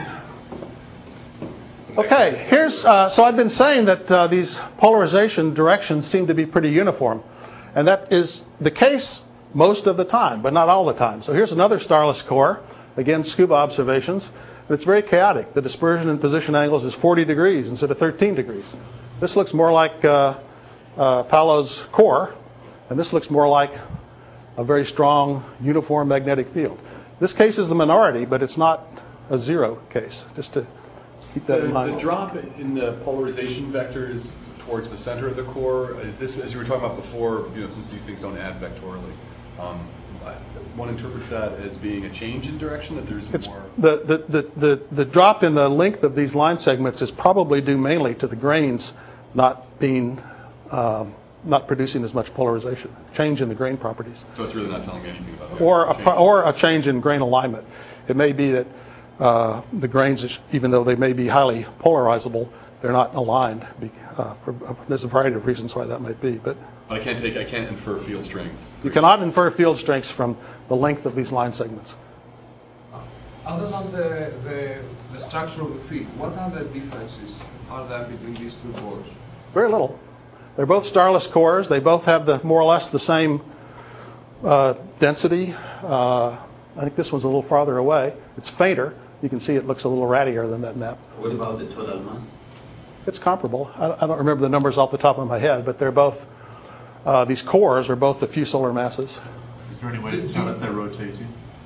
Okay, here's, uh, so I've been saying that uh, these polarization directions seem to be pretty uniform. And that is the case most of the time, but not all the time. So here's another starless core, again, scuba observations. And it's very chaotic. The dispersion and position angles is forty degrees instead of thirteen degrees. This looks more like uh, uh, Paolo's core, and this looks more like a very strong uniform magnetic field. This case is the minority, but it's not a zero case, just to keep that the, in mind. The drop in the polarization vectors towards the center of the core, is this, as you were talking about before, you know, since these things don't add vectorially, um, one interprets that as being a change in direction, that there's It's, more... the, the, the, the, the drop in the length of these line segments is probably due mainly to the grains not being, um, not producing as much polarization, change in the grain properties. So it's really not telling me anything about that. Or a, or a change in grain alignment. It may be that uh, the grains, even though they may be highly polarizable, they're not aligned. Uh, for, uh, there's a variety of reasons why that might be, but I can't take, I can't infer field strength. you cannot infer field strengths from the length of these line segments. Other than the, the, the structure of the field, what other differences are there between these two cores? Very little. They're both starless cores. They both have the more or less the same uh, density. Uh, I think this one's a little farther away. It's fainter. You can see it looks a little rattier than that map. What about the total mass? It's comparable. I, I don't remember the numbers off the top of my head, but they're both, uh, these cores are both a few solar masses. Is there any way to tell if they're rotating?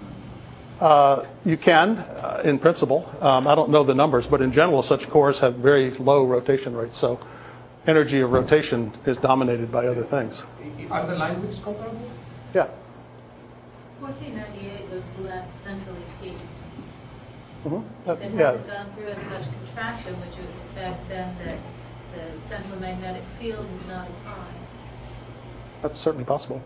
Uh, you can, uh, in principle. Um, I don't know the numbers, but in general, such cores have very low rotation rates. So energy of rotation is dominated by other things. Are the line widths comparable? Yeah. fourteen ninety-eight looks less centrally peaked. Mm-hmm. If it yeah. hasn't gone through as much contraction, would you expect then that the central magnetic field is not as high? That's certainly possible.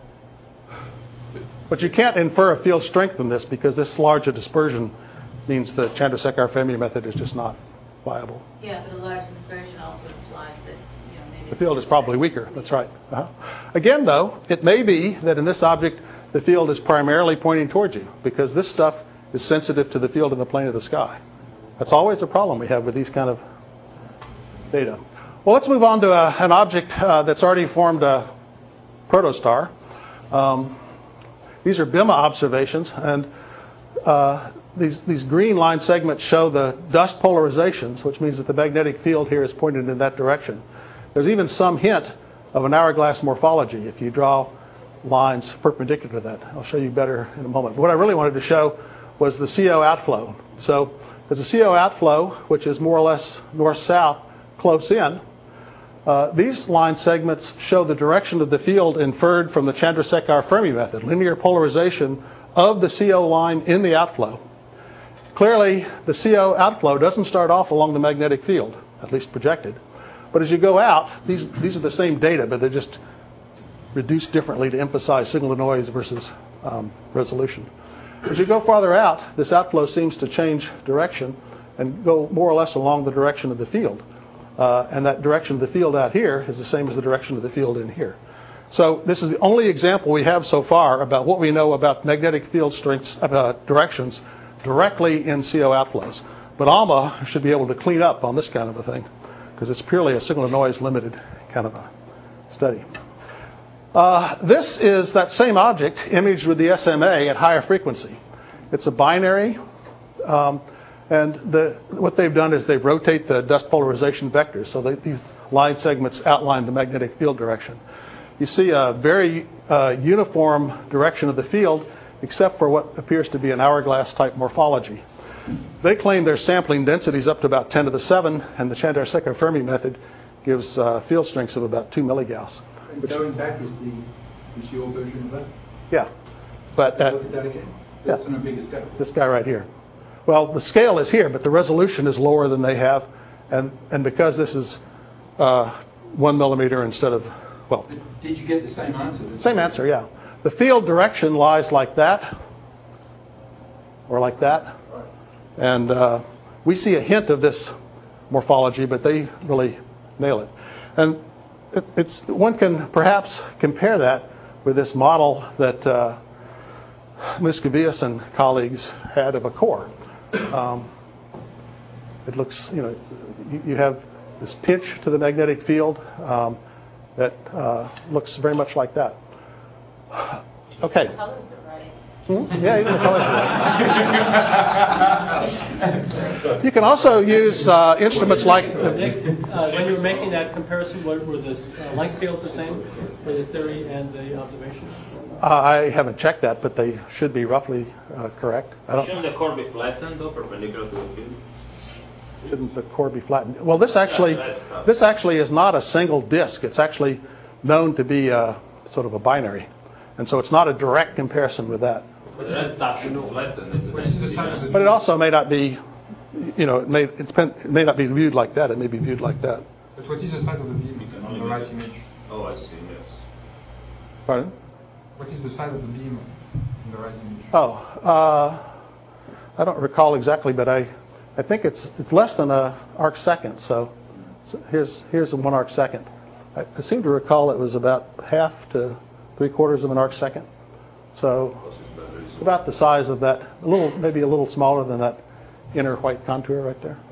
But you can't infer a field strength from this because this large a dispersion means the Chandrasekhar-Fermi method is just not viable. Yeah, but a large dispersion also implies that, you know, maybe The field is probably weaker. That's right. Uh-huh. Again, though, it may be that in this object the field is primarily pointing towards you because this stuff is sensitive to the field in the plane of the sky. That's always a problem we have with these kind of data. Well, let's move on to a, an object uh, that's already formed a protostar. Um, these are B I M A observations, and uh, these, these green line segments show the dust polarizations, which means that the magnetic field here is pointed in that direction. There's even some hint of an hourglass morphology if you draw lines perpendicular to that. I'll show you better in a moment. But what I really wanted to show was the C O outflow. So there's a C O outflow, which is more or less north-south, close in. Uh, these line segments show the direction of the field inferred from the Chandrasekhar-Fermi method, linear polarization of the C O line in the outflow. Clearly, the C O outflow doesn't start off along the magnetic field, at least projected. But as you go out, these, these are the same data, but they're just reduced differently to emphasize signal to noise versus um, resolution. As you go farther out, this outflow seems to change direction and go more or less along the direction of the field. Uh, and that direction of the field out here is the same as the direction of the field in here. So this is the only example we have so far about what we know about magnetic field strengths, uh, directions directly in C O outflows. But ALMA should be able to clean up on this kind of a thing because it's purely a signal to noise limited kind of a study. Uh, this is that same object imaged with the S M A at higher frequency. It's a binary, um, and the, what they've done is they've rotate the dust polarization vectors. So they, these line segments outline the magnetic field direction. You see a very uh, uniform direction of the field, except for what appears to be an hourglass-type morphology. They claim their sampling densities up to about ten to the seven, and the Chandrasekhar-Fermi method gives uh, field strengths of about two milligauss. And going back is the is your version of that? Yeah, but at, look at that again. yeah, That's on a bigger scale. This guy right here. Well, the scale is here, but the resolution is lower than they have, and and because this is uh, one millimeter instead of well. But did you get the same answer? Same answer, yeah. The field direction lies like that, or like that, Right. and uh, we see a hint of this morphology, but they really nail it. And it, it's one can perhaps compare that with this model that uh, Muscovius and colleagues had of a core. Um, it looks, you know, you, you have this pinch to the magnetic field um, that uh, looks very much like that. Okay. The colors are right. Hmm? Yeah, even the colors are right. You can also use uh, instruments like... Nick, uh, when you were making that comparison, what, were the uh, length scales the same for the theory and the observation? Uh, I haven't checked that, but they should be roughly uh, correct. I don't, Shouldn't the core be flattened, though, perpendicular to the field? shouldn't the core be flattened? Well, this actually, Yeah, that's tough. this actually is not a single disk. It's actually known to be a, sort of a binary. And so it's not a direct comparison with that. But that stuff should be flattened. It's a What is the size of the But it also may not be, you know, it may, it depend, it may not be viewed like that. It may be viewed like that. But what is the size of the beam can on only the right make- image? Oh, I see, yes. Pardon? What is the size of the beam in the right image? Oh, uh, I don't recall exactly, but I, I think it's it's less than a arc second. So, so here's here's one arc second. I, I seem to recall it was about half to three quarters of an arc second. So it's about the size of that, a little maybe a little smaller than that inner white contour right there.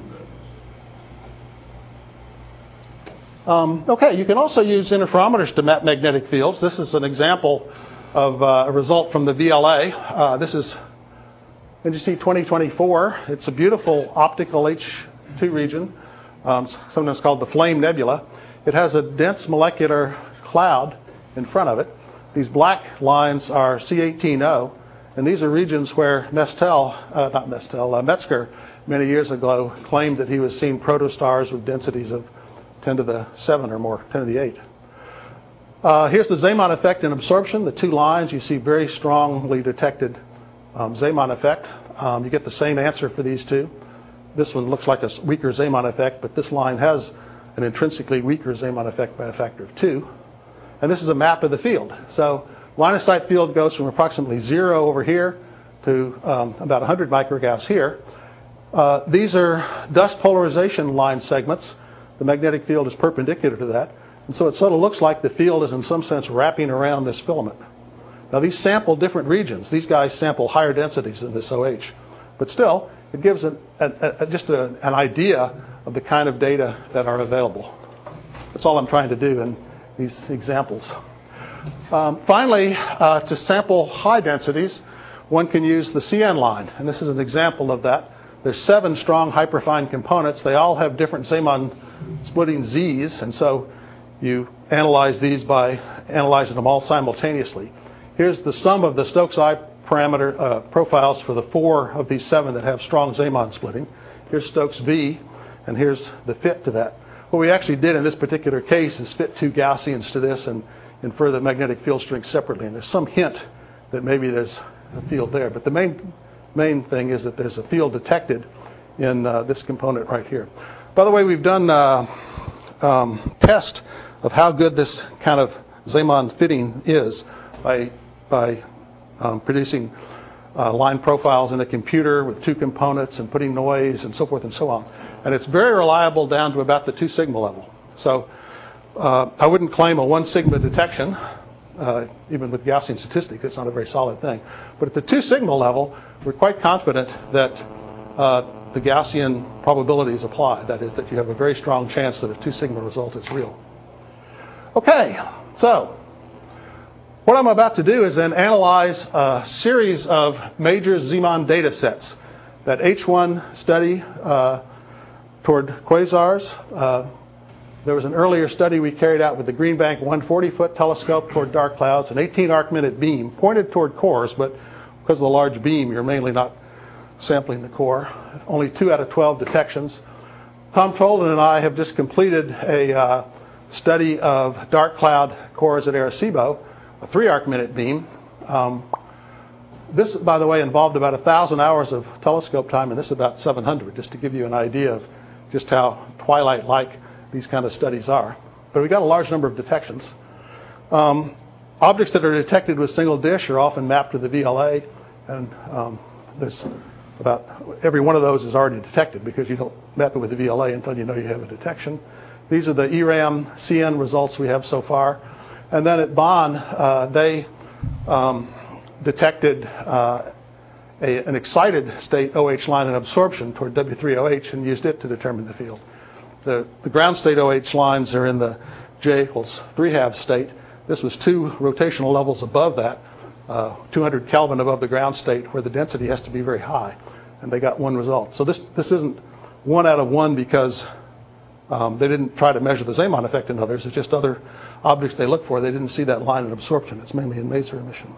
Um, okay, you can also use interferometers to map magnetic fields. This is an example of uh, a result from the V L A. Uh, this is N G C twenty twenty-four. It's a beautiful optical H two region, um, sometimes called the Flame Nebula. It has a dense molecular cloud in front of it. These black lines are C eighteen O, and these are regions where Mestel, uh, not Mestel, uh, Metzger, many years ago claimed that he was seeing protostars with densities of ten to the seven or more, ten to the eight. Uh, here's the Zeeman effect in absorption. The two lines, you see very strongly detected um, Zeeman effect. Um, you get the same answer for these two. This one looks like a weaker Zeeman effect, but this line has an intrinsically weaker Zeeman effect by a factor of two. And this is a map of the field. So line of sight field goes from approximately zero over here to um, about one hundred microgauss here. Uh, these are dust polarization line segments. The magnetic field is perpendicular to that. And so it sort of looks like the field is in some sense wrapping around this filament. Now these sample different regions. These guys sample higher densities than this O H. But still, it gives an, a, a, just a, an idea of the kind of data that are available. That's all I'm trying to do in these examples. Um, finally, uh, to sample high densities, one can use the C N line. And this is an example of that. There's seven strong hyperfine components. They all have different Zeeman splitting Z's, and so you analyze these by analyzing them all simultaneously. Here's the sum of the Stokes I parameter uh, profiles for the four of these seven that have strong Zeeman splitting. Here's Stokes V, and here's the fit to that. What we actually did in this particular case is fit two Gaussians to this and infer the magnetic field strength separately. And there's some hint that maybe there's a field there, but the main main thing is that there's a field detected in uh, this component right here. By the way, we've done uh, um, test of how good this kind of Zeeman fitting is by by um, producing uh, line profiles in a computer with two components and putting noise and so forth and so on. And it's very reliable down to about the two sigma level. So uh, I wouldn't claim a one sigma detection, uh, even with Gaussian statistics. It's not a very solid thing. But at the two sigma level, we're quite confident that uh, the Gaussian probabilities apply. That is, that you have a very strong chance that a two sigma result is real. Okay, so what I'm about to do is then analyze a series of major Zeeman data sets. That H one study uh, toward quasars, uh, There was an earlier study we carried out with the Green Bank one hundred forty foot telescope toward dark clouds, an eighteen arc minute beam pointed toward cores, but because of the large beam, you're mainly not sampling the core. Only two out of twelve detections. Tom Tolden and I have just completed a uh, study of dark cloud cores at Arecibo, a three arc minute beam. Um, this, by the way, involved about one thousand hours of telescope time, and this about seven hundred, just to give you an idea of just how twilight-like these kind of studies are. But we got a large number of detections. Um, objects that are detected with single dish are often mapped to the V L A, and um, there's about every one of those is already detected because you don't map it with the V L A until you know you have a detection. These are the E RAM C N results we have so far. And then at Bonn, uh, they um, detected uh, a, an excited state O H line in absorption toward W three O H and used it to determine the field. The, the ground state O H lines are in the J equals three halves state. This was two rotational levels above that, uh, two hundred Kelvin above the ground state, where the density has to be very high, and they got one result. So this this isn't one out of one because um, they didn't try to measure the Zeeman effect in others. It's just other objects they look for. They didn't see that line in absorption. It's mainly in maser emission.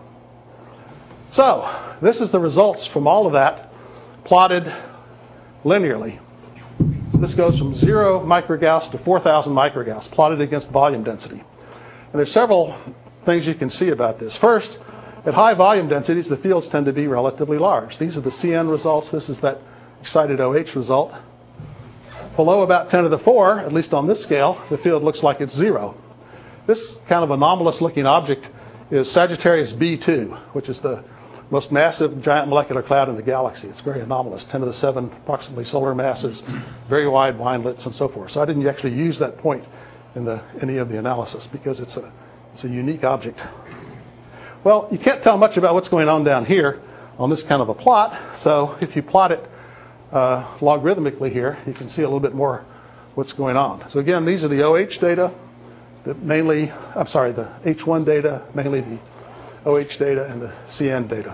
So this is the results from all of that plotted linearly. So this goes from zero microgauss to four thousand microgauss, plotted against volume density. And there's several things you can see about this. First, at high volume densities, the fields tend to be relatively large. These are the C N results. This is that excited O H result. Below about ten to the four, at least on this scale, the field looks like it's zero. This kind of anomalous looking object is Sagittarius B two, which is the most massive giant molecular cloud in the galaxy. It's very anomalous, ten to the seven approximately solar masses, very wide winelets, and so forth. So I didn't actually use that point in the, any of the analysis because it's a, it's a unique object. Well, you can't tell much about what's going on down here on this kind of a plot. So if you plot it uh, logarithmically here, you can see a little bit more what's going on. So again, these are the O H data, the mainly, I'm sorry, the H one data, mainly the O H data and the C N data.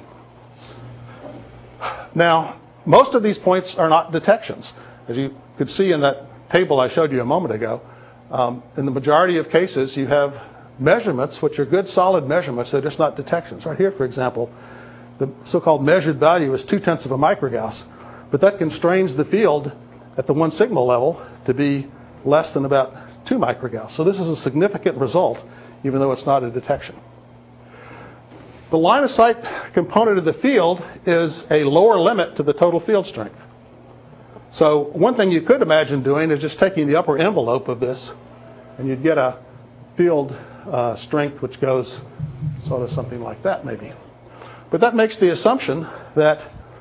Now, most of these points are not detections. As you could see in that table I showed you a moment ago, um, in the majority of cases you have measurements which are good solid measurements, they're just not detections. Right here, for example, the so-called measured value is two-tenths of a microgauss, but that constrains the field at the one sigma level to be less than about two microgauss. So this is a significant result, even though it's not a detection. The line of sight component of the field is a lower limit to the total field strength. So one thing you could imagine doing is just taking the upper envelope of this, and you'd get a field uh, strength which goes sort of something like that maybe. But that makes the assumption that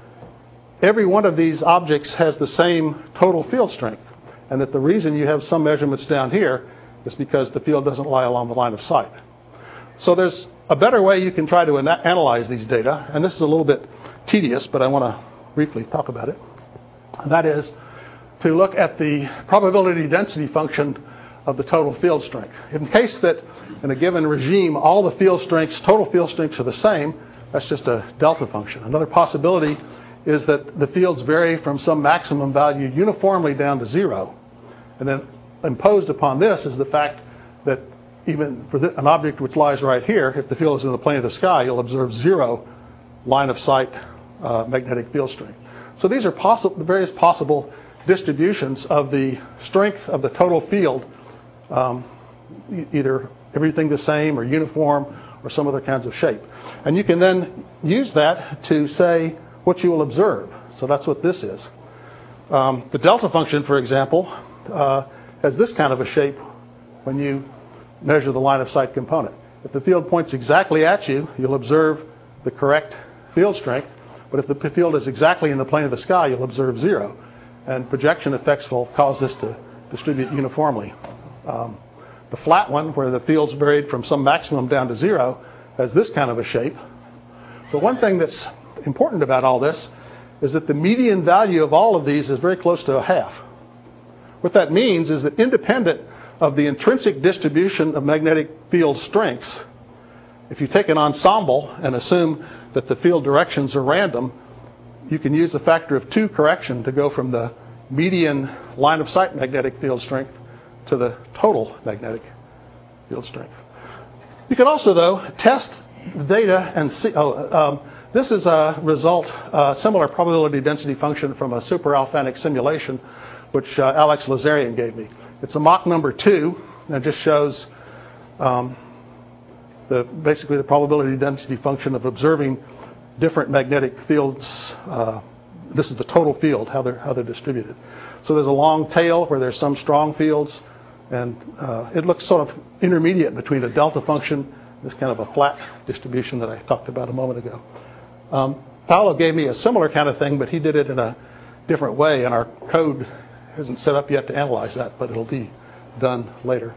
every one of these objects has the same total field strength, and that the reason you have some measurements down here is because the field doesn't lie along the line of sight. So there's a better way you can try to ana- analyze these data, and this is a little bit tedious, but I want to briefly talk about it. And that is to look at the probability density function of the total field strength. In case that in a given regime all the field strengths, total field strengths are the same, that's just a delta function. Another possibility is that the fields vary from some maximum value uniformly down to zero. And then imposed upon this is the fact that even for the, an object which lies right here, if the field is in the plane of the sky, you'll observe zero line of sight uh, magnetic field strength. So these are possi- the various possible distributions of the strength of the total field, um, e- either everything the same or uniform or some other kinds of shape. And you can then use that to say what you will observe. So that's what this is. Um, the delta function, for example, uh, has this kind of a shape when you measure the line of sight component. If the field points exactly at you, you'll observe the correct field strength. But if the field is exactly in the plane of the sky, you'll observe zero. And projection effects will cause this to distribute uniformly. Um, the flat one, where the field's varied from some maximum down to zero, has this kind of a shape. But one thing that's important about all this is that the median value of all of these is very close to a half. What that means is that independent of the intrinsic distribution of magnetic field strengths, if you take an ensemble and assume that the field directions are random, you can use a factor of two correction to go from the median line of sight magnetic field strength to the total magnetic field strength. You can also, though, test the data and see. Oh, um, this is a result, uh, similar probability density function from a super Alfvén simulation, which uh, Alex Lazarian gave me. It's a Mach number two, and it just shows um, the basically the probability density function of observing different magnetic fields. Uh, this is the total field, how they're how they're distributed. So there's a long tail where there's some strong fields, and uh, it looks sort of intermediate between a delta function, this kind of a flat distribution that I talked about a moment ago. Um, Paolo gave me a similar kind of thing, but he did it in a different way, and our code isn't set up yet to analyze that, but it'll be done later.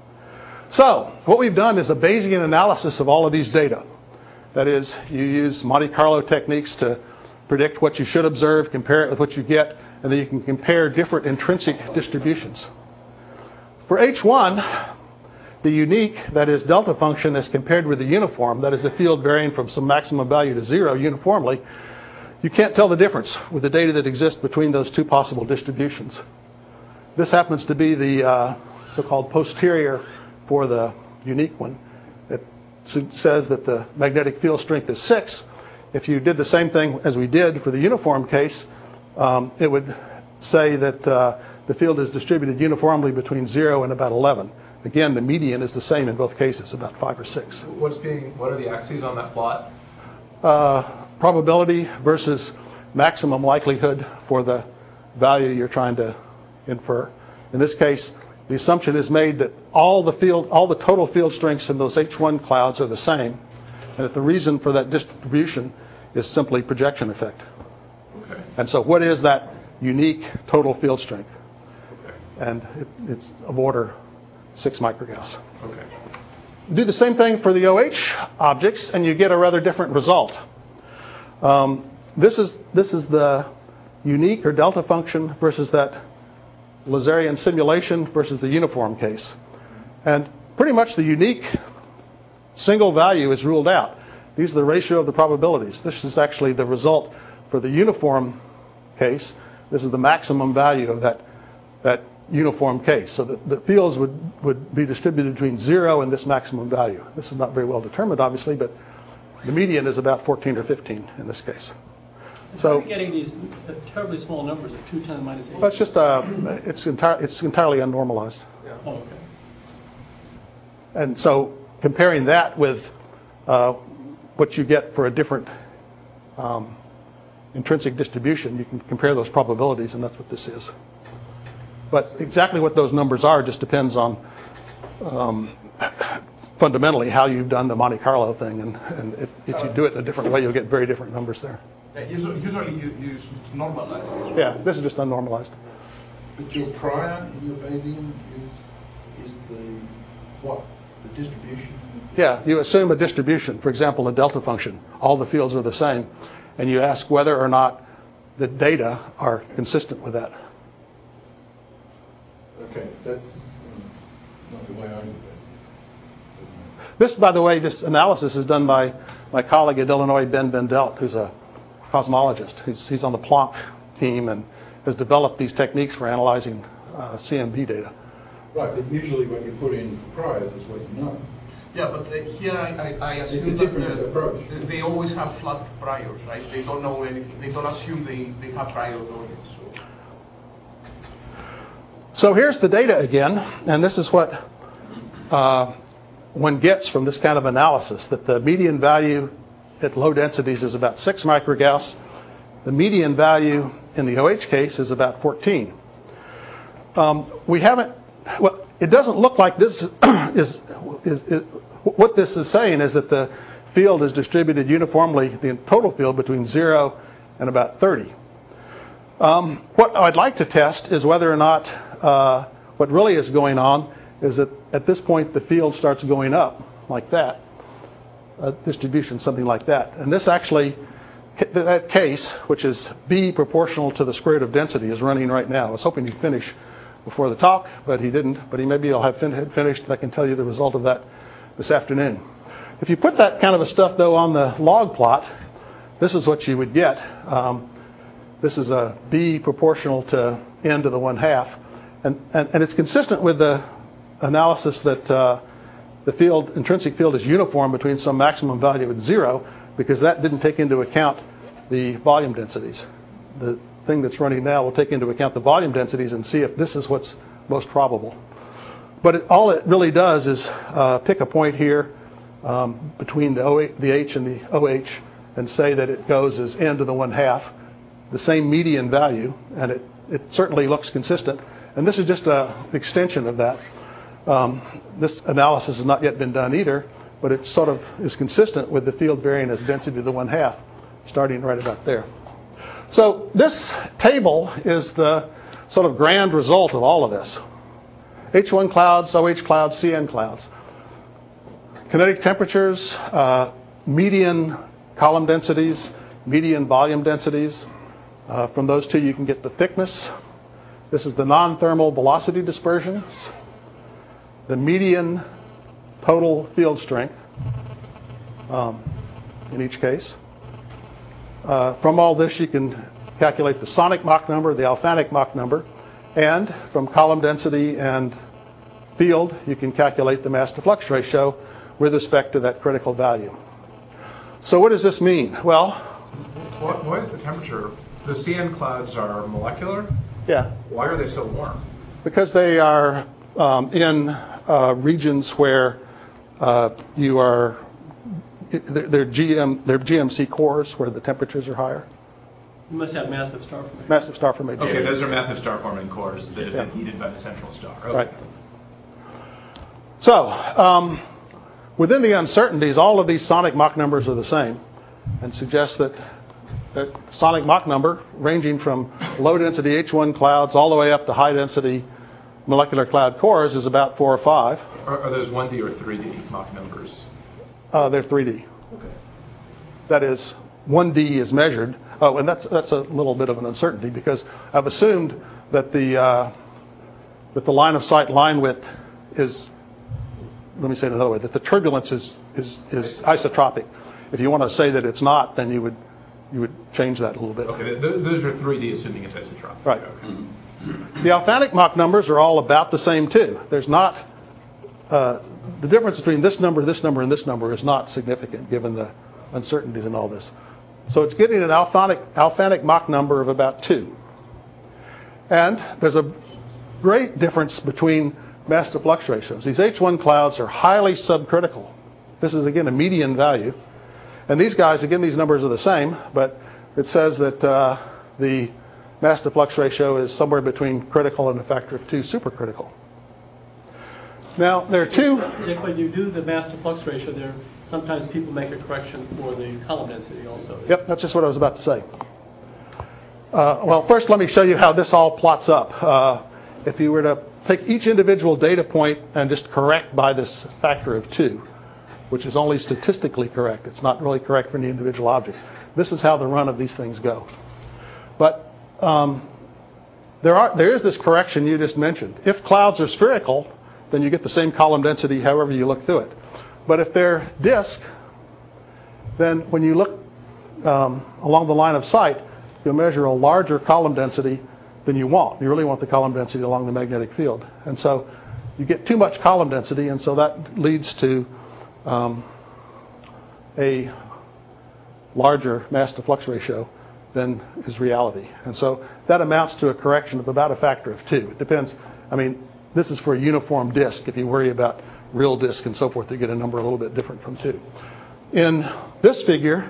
So what we've done is a Bayesian analysis of all of these data. That is, you use Monte Carlo techniques to predict what you should observe, compare it with what you get, and then you can compare different intrinsic distributions. For H one, the unique, that is delta function, as compared with the uniform, that is the field varying from some maximum value to zero uniformly, you can't tell the difference with the data that exists between those two possible distributions. This happens to be the uh, so-called posterior for the unique one. It says that the magnetic field strength is six. If you did the same thing as we did for the uniform case, um, it would say that uh, the field is distributed uniformly between zero and about eleven. Again, the median is the same in both cases, about five or six. What's being, what are the axes on that plot? Uh, probability versus maximum likelihood for the value you're trying to infer. In this case, the assumption is made that all the field, all the total field strengths in those H one clouds are the same, and that the reason for that distribution is simply projection effect. Okay. And so what is that unique total field strength? Okay. And it, it's of order six microgauss. Okay. Do the same thing for the O H objects, and you get a rather different result. Um, this is this is the unique or delta function versus that Lazarian simulation versus the uniform case. And pretty much the unique single value is ruled out. These are the ratio of the probabilities. This is actually the result for the uniform case. This is the maximum value of that, that uniform case. So the, the fields would, would be distributed between zero and this maximum value. This is not very well determined, obviously, but the median is about fourteen or fifteen in this case. So how are we getting these uh, terribly small numbers of two to the minus eight? Well, it's just uh, it's, entire, it's entirely unnormalized. Yeah. Oh, okay. And so comparing that with uh, what you get for a different um, intrinsic distribution, you can compare those probabilities, and that's what this is. But exactly what those numbers are just depends on um, fundamentally how you've done the Monte Carlo thing, and, and if, if you do it in a different way, you'll get very different numbers there. Yeah, usually, usually you, you normalize this. Yeah, this is just unnormalized. But your prior in your Bayesian is is the what? The distribution? Yeah, you assume a distribution, for example, a delta function. All the fields are the same, and you ask whether or not the data are consistent with that. Okay, that's um, not the way I do that. This, by the way, this analysis is done by my colleague at Illinois, Ben Bendelt, who's a cosmologist. He's, he's on the Planck team and has developed these techniques for analyzing uh, C M B data. Right, but usually what you put in for priors is what you know. Yeah, but uh, here I, I, I assume It's a different that approach. uh, they always have flat priors, right? They don't know anything. They don't assume they, they have prior knowledge. So. So here's the data again, and this is what uh, one gets from this kind of analysis, that the median value at low densities is about six microgauss. The median value in the O H case is about fourteen. Um, we haven't, well, it doesn't look like this is, is, is, what this is saying is that the field is distributed uniformly, the total field, between zero and about thirty. Um, what I'd like to test is whether or not uh, what really is going on is that at this point the field starts going up like that, a distribution something like that. And this actually, that case, which is B proportional to the square root of density, is running right now. I was hoping he'd finish before the talk, but he didn't. But he maybe he'll have fin- finished, and I can tell you the result of that this afternoon. If you put that kind of a stuff, though, on the log plot, this is what you would get. Um, this is a B proportional to n to the one half. And, and, and it's consistent with the analysis that uh, the field, intrinsic field is uniform between some maximum value and zero, because that didn't take into account the volume densities. The thing that's running now will take into account the volume densities and see if this is what's most probable. But it, all it really does is uh, pick a point here um, between the, o, the H and the O H and say that it goes as n to the one half, the same median value, and it, it certainly looks consistent. And this is just an extension of that. Um, this analysis has not yet been done either, but it sort of is consistent with the field varying as density to the one half, starting right about there. So this table is the sort of grand result of all of this. H one clouds, O H clouds, C N clouds. Kinetic temperatures, uh, median column densities, median volume densities. Uh, from those two you can get the thickness. This is the non-thermal velocity dispersions, the median total field strength um, in each case. Uh, from all this you can calculate the sonic Mach number, the Alfvénic Mach number, and from column density and field you can calculate the mass to flux ratio with respect to that critical value. So what does this mean? Well, what, why is the temperature? The C N clouds are molecular? Yeah. Why are they so warm? Because they are um, in uh, regions where uh, you are, they're, G M, they're G M C cores where the temperatures are higher. You must have massive star formation. Massive star formation. Okay, those are massive star forming cores that have yeah. been heated by the central star. Okay. Right. So, um, within the uncertainties, all of these sonic Mach numbers are the same, and suggest that that sonic Mach number, ranging from low density H one clouds all the way up to high density molecular cloud cores, is about four or five. Are, are those one D or three D Mach numbers? Uh, they're three D. Okay. That is, one D is measured. Oh, and that's that's a little bit of an uncertainty, because I've assumed that the uh, that the line of sight line width is, let me say it another way, that the turbulence is is is isotropic. If you want to say that it's not, then you would you would change that a little bit. Okay, th- those are three D, assuming it's isotropic. Right. Okay. Mm-hmm. The Alfvénic Mach numbers are all about the same too. There's not uh, the difference between this number, this number, and this number is not significant given the uncertainties in all this. So it's getting an Alfvénic, Alfvénic Mach number of about two. And there's a great difference between mass to flux ratios. These H one clouds are highly subcritical. This is, again, a median value. And these guys, again, these numbers are the same, but it says that uh, the mass to flux ratio is somewhere between critical and a factor of two supercritical. Now, there are two... Dick, when you do the mass to flux ratio there, sometimes people make a correction for the column density also. Yep, that's just what I was about to say. Uh, well, first let me show you how this all plots up. Uh, if you were to take each individual data point and just correct by this factor of two, which is only statistically correct, it's not really correct for any individual object. This is how the run of these things go. But um, there are there is this correction you just mentioned. If clouds are spherical, then you get the same column density however you look through it. But if they're disk, then when you look um, along the line of sight, you'll measure a larger column density than you want. You really want the column density along the magnetic field. And so you get too much column density, and so that leads to um, a larger mass to flux ratio than is reality. And so that amounts to a correction of about a factor of two. It depends. I mean, this is for a uniform disk. If you worry about real disk and so forth, you get a number a little bit different from two. In this figure,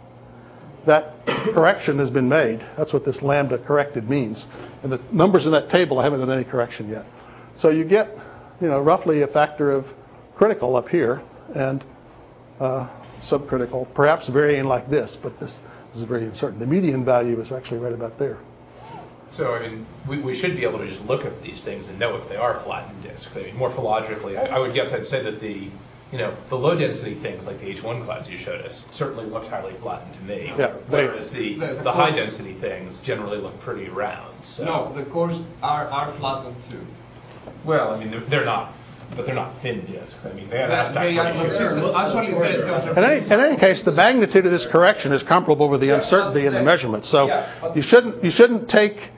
that correction has been made. That's what this lambda corrected means. And the numbers in that table, I haven't done any correction yet. So you get, you know, roughly a factor of critical up here and uh, subcritical, perhaps varying like this, but this, this is very uncertain. The median value is actually right about there. So, I mean, we, we should be able to just look at these things and know if they are flattened disks. I mean, morphologically, I, I would guess I'd say that the, you know, the low density things like the H one clouds you showed us certainly looked highly flattened to me. Yeah, whereas the, the, the high density things generally look pretty round. So. No, the cores are, are flattened too. Well, I mean, they're, they're not, but they're not thin disks. I mean, they have aspect They are consistent. Actually, the, In any, in any case, the magnitude of this correction is comparable with the uncertainty in the measurement. So you shouldn't you shouldn't take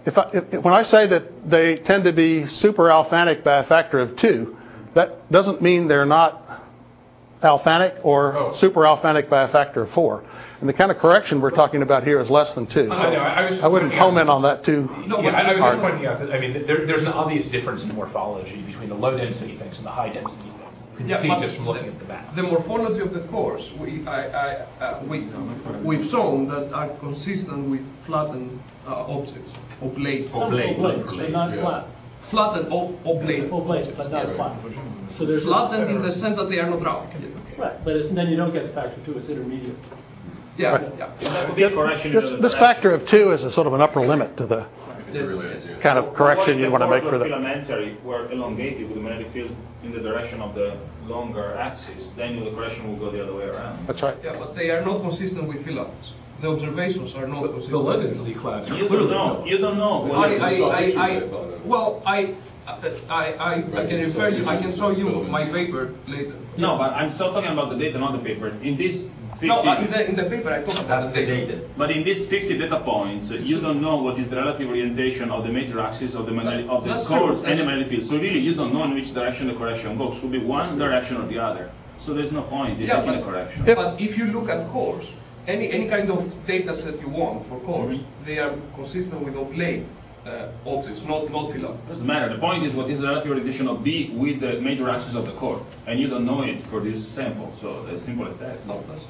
if, I, if when I say that they tend to be super alphanic by a factor of two, that doesn't mean they're not alphanic or Oh. super alphanic by a factor of four. And the kind of correction we're talking about here is less than two. I So know, I was just I wouldn't pointing out- comment on that too. No, yeah, I was hard. just pointing out that, I mean, there, there's an obvious difference in morphology between the low density things and the high density things. You can Yeah, see but just from looking at the maps. The morphology of the cores, we, I, I, uh, we, we've shown that are consistent with flattened uh, objects, oblate. Some Oblate, oblates, but oblate, not yeah. flat. Flattened ob- oblate. Oblate, but not Yes. flat. So there's Flattened in the sense that they are not round. Right, but it's, then you don't get the factor two, it's intermediate. Yeah, Right. yeah. That would be a correction. This, to the this direction. factor of two is a sort of an upper limit to the kind of correction you want to make for the the. filamentary were elongated with the magnetic field in the direction of the longer axis, then the correction will go the other way around. That's right. Yeah, but they are not consistent with filaments. The observations are not The, consistent. the low density clouds are You clearly don't know. filaments. You don't know. I, What I, is- I, I, well, I, I, I, I can refer you, I can show you my paper later. No, but I'm still talking about the data, not the paper. In this fifty, No, uh, in the, in the paper I talk about That's the data. but in these fifty data points, uh, you don't know what is the relative orientation of the major axis of the magnetic, of the That's true, cores and that's the true. magnetic field. So really, you don't know in which direction the correction goes. Could be one direction or the other. So there's no point in Yeah, making a but, correction. but if you look at cores, any, any kind of data set you want for cores, Mhm. they are consistent with oblate uh, objects, not, not filaments. Doesn't matter. The point is what is the relative orientation of B with the major axis of the core, and you don't know it for this sample. So as simple as that. No, that's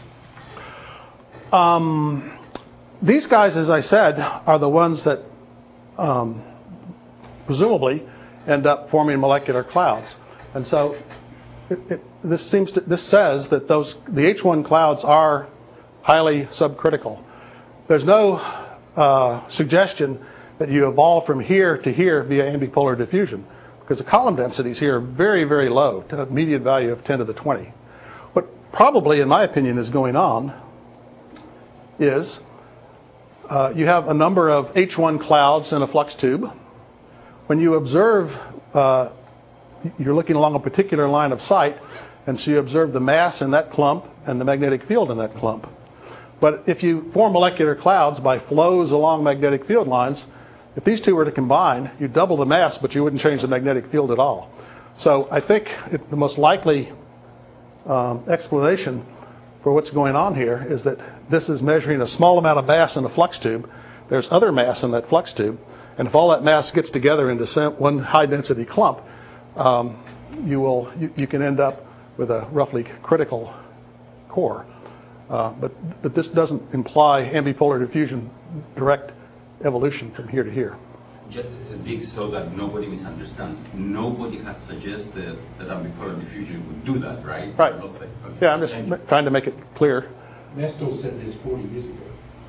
Um, these guys, as I said, are the ones that um, presumably end up forming molecular clouds. And so it, it, this seems to, this says that those the H one clouds are highly subcritical. There's no uh, suggestion that you evolve from here to here via ambipolar diffusion, because the column densities here are very, very low, to a median value of ten to the twenty. What probably, in my opinion, is going on is uh, you have a number of H one clouds in a flux tube. When you observe, uh, you're looking along a particular line of sight, and so you observe the mass in that clump and the magnetic field in that clump. But if you form molecular clouds by flows along magnetic field lines, if these two were to combine, you double the mass, but you wouldn't change the magnetic field at all. So I think it, the most likely um, explanation for what's going on here is that this is measuring a small amount of mass in a flux tube. There's other mass in that flux tube, and if all that mass gets together into one high-density clump, um, you will you, you can end up with a roughly critical core. Uh, but but this doesn't imply ambipolar diffusion direct evolution from here to here. Just, uh, Dick, so that nobody misunderstands, nobody has suggested that ambipolar diffusion would do that, right? Right. Not say- okay. Yeah, I'm just Thank you. trying to make it clear. Nestor said this forty years ago.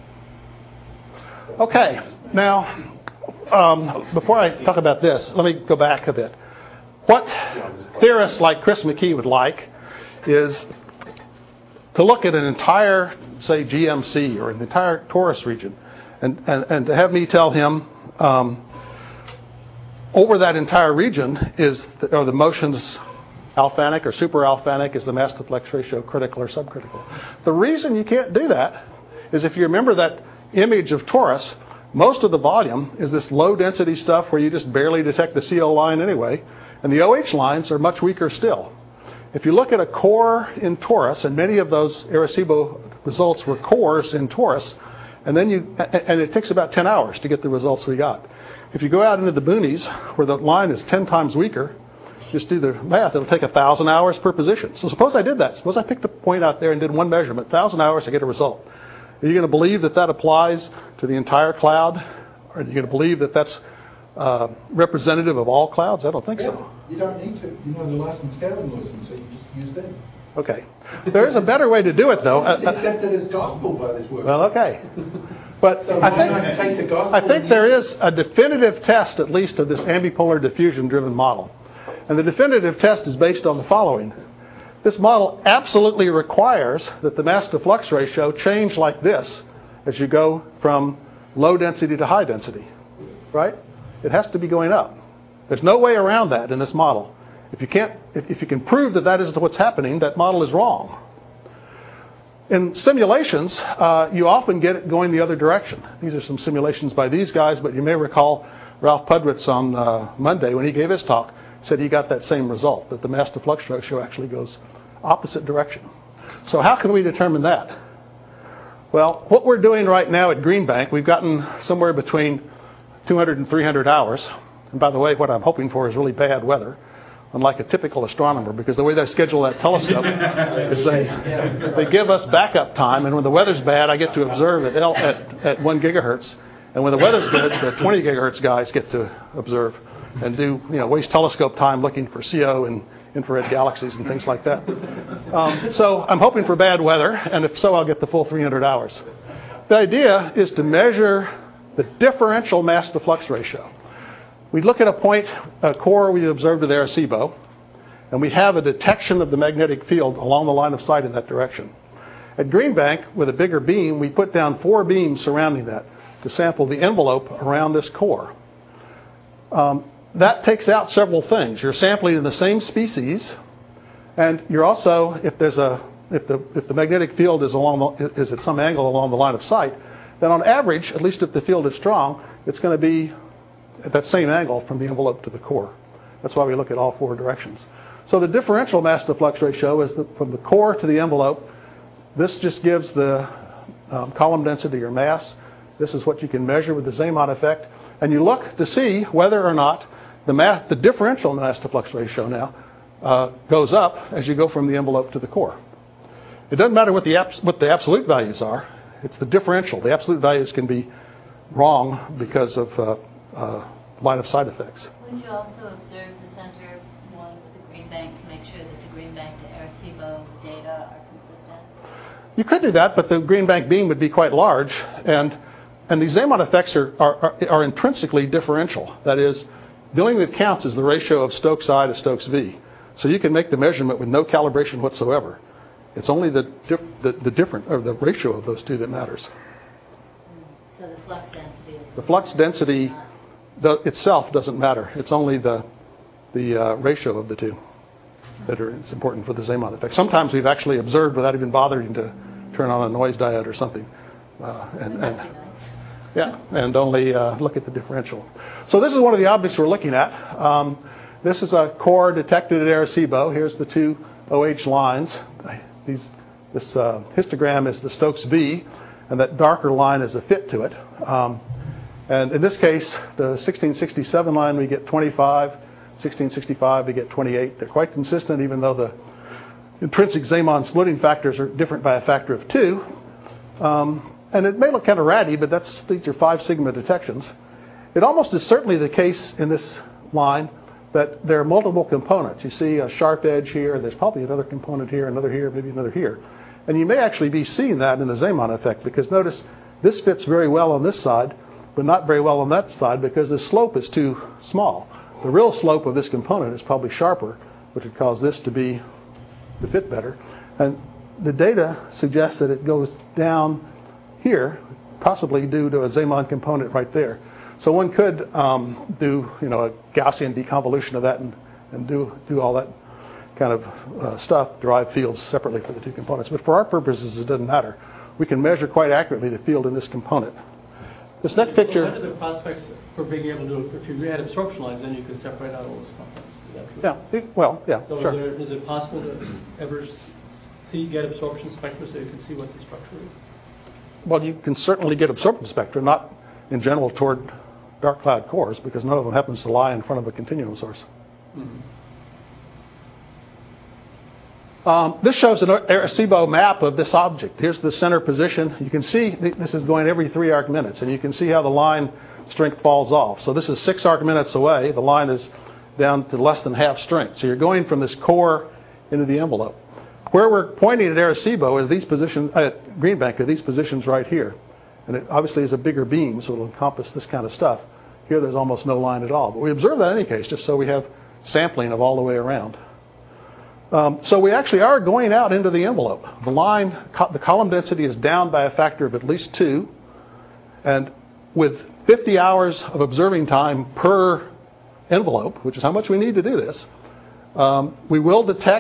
Okay, now, um, before I talk about this, let me go back a bit. What theorists like Chris McKee would like is to look at an entire, say, G M C or an entire torus region, and, and, and to have me tell him um, over that entire region is the, are the motions alphanic or super alphanic, is the mass to flux ratio critical or subcritical. The reason you can't do that is if you remember that image of torus, most of the volume is this low density stuff where you just barely detect the C O line anyway, and the O H lines are much weaker still. If you look at a core in torus, and many of those Arecibo results were cores in torus, and then you, and it takes about ten hours to get the results we got. If you go out into the boonies where the line is ten times weaker, just do the math, it'll take one thousand hours per position. So suppose I did that. Suppose I picked a point out there and did one measurement, one thousand hours to get a result. Are you going to believe that that applies to the entire cloud? Or are you going to believe that that's uh, representative of all clouds? I don't think so. You don't need to. You know the license scaling laws, and so you just use them. Okay. There is a better way to do it, though. It's accepted as gospel by this work. Well, okay. But So I why not take the think, gospel I think and there use is a definitive test, at least, of this ambipolar diffusion-driven model. And the definitive test is based on the following. This model absolutely requires that the mass to flux ratio change like this as you go from low density to high density, right? It has to be going up. There's no way around that in this model. If you can't, if, if you can prove that that is what's happening, that model is wrong. In simulations, uh, you often get it going the other direction. These are some simulations by these guys, but you may recall Ralph Pudwitz on uh, Monday when he gave his talk said he got that same result, that the mass to flux ratio actually goes opposite direction. So how can we determine that? Well, what we're doing right now at Green Bank, we've gotten somewhere between two hundred and three hundred hours. And by the way, what I'm hoping for is really bad weather, unlike a typical astronomer, because the way they schedule that telescope is they they give us backup time, and when the weather's bad, I get to observe at, L, at, at one gigahertz, and when the weather's good, the twenty gigahertz guys get to observe and do, you know, waste telescope time looking for C O and infrared galaxies and things like that. Um, so I'm hoping for bad weather, and if so, I'll get the full three hundred hours. The idea is to measure the differential mass to flux ratio. We look at a point, a core we observed with Arecibo, and we have a detection of the magnetic field along the line of sight in that direction. At Green Bank, with a bigger beam, we put down four beams surrounding that to sample the envelope around this core. Um, that takes out several things. You're sampling in the same species, and you're also, if there's a, if the if the magnetic field is along the, is at some angle along the line of sight, then on average, at least if the field is strong, it's going to be at that same angle from the envelope to the core. That's why we look at all four directions. So the differential mass to flux ratio is the, from the core to the envelope. This just gives the um, column density or mass. This is what you can measure with the Zeeman effect. And you look to see whether or not the mass, the differential mass to flux ratio now uh, goes up as you go from the envelope to the core. It doesn't matter what the, abs- what the absolute values are. It's the differential. The absolute values can be wrong because of uh, uh, line of sight effects. Wouldn't you also observe the center one with the Green Bank to make sure that the Green Bank to Arecibo data are consistent? You could do that, but the Green Bank beam would be quite large, and and these Zeeman effects are, are, are, are intrinsically differential. That is, the only thing that counts is the ratio of Stokes I to Stokes V. So you can make the measurement with no calibration whatsoever. It's only the diff, the, the different or the ratio of those two that matters. So the flux density. The flux density do, itself doesn't matter. It's only the the uh, ratio of the two that are it's important for the Zeeman effect. Sometimes we've actually observed without even bothering to turn on a noise diode or something, uh, and, and yeah, and only uh, look at the differential. So this is one of the objects we're looking at. Um, this is a core detected at Arecibo. Here's the two O H lines. These, this uh, histogram is the Stokes V, and that darker line is a fit to it. Um, and in this case, the sixteen sixty-seven line we get twenty-five, sixteen sixty-five we get twenty-eight. They're quite consistent, even though the intrinsic Zeeman splitting factors are different by a factor of two. Um, and it may look kind of ratty, but that's these are five sigma detections. It almost is certainly the case in this line that there are multiple components. You see a sharp edge here. There's probably another component here, another here, maybe another here. And you may actually be seeing that in the Zeeman effect, because notice this fits very well on this side, but not very well on that side because the slope is too small. The real slope of this component is probably sharper, which would cause this to be to fit better. And the data suggests that it goes down here, possibly due to a Zeeman component right there. So one could um, do, you know, a Gaussian deconvolution of that and, and do do all that kind of uh, stuff, derive fields separately for the two components. But for our purposes, it doesn't matter. We can measure quite accurately the field in this component. This next picture. What are the prospects for being able to, if you had absorption lines, then you can separate out all those components? Is that true? Yeah. It, well, yeah. So sure. there, is it possible to ever see get absorption spectra so you can see what the structure is? Well, you can certainly get absorption spectra, not in general toward dark cloud cores, because none of them happens to lie in front of a continuum source. Mm-hmm. Um, this shows an Arecibo map of this object. Here's the center position. You can see th- this is going every three arc minutes, and you can see how the line strength falls off. So this is six arc minutes away. The line is down to less than half strength. So you're going from this core into the envelope. Where we're pointing at Arecibo is these positions, at Green Bank, are these positions right here. And it obviously is a bigger beam, so it'll encompass this kind of stuff. Here there's almost no line at all. But we observe that in any case, just so we have sampling of all the way around. Um, so we actually are going out into the envelope. The line, co- the column density is down by a factor of at least two. And with fifty hours of observing time per envelope, which is how much we need to do this, um, we will detect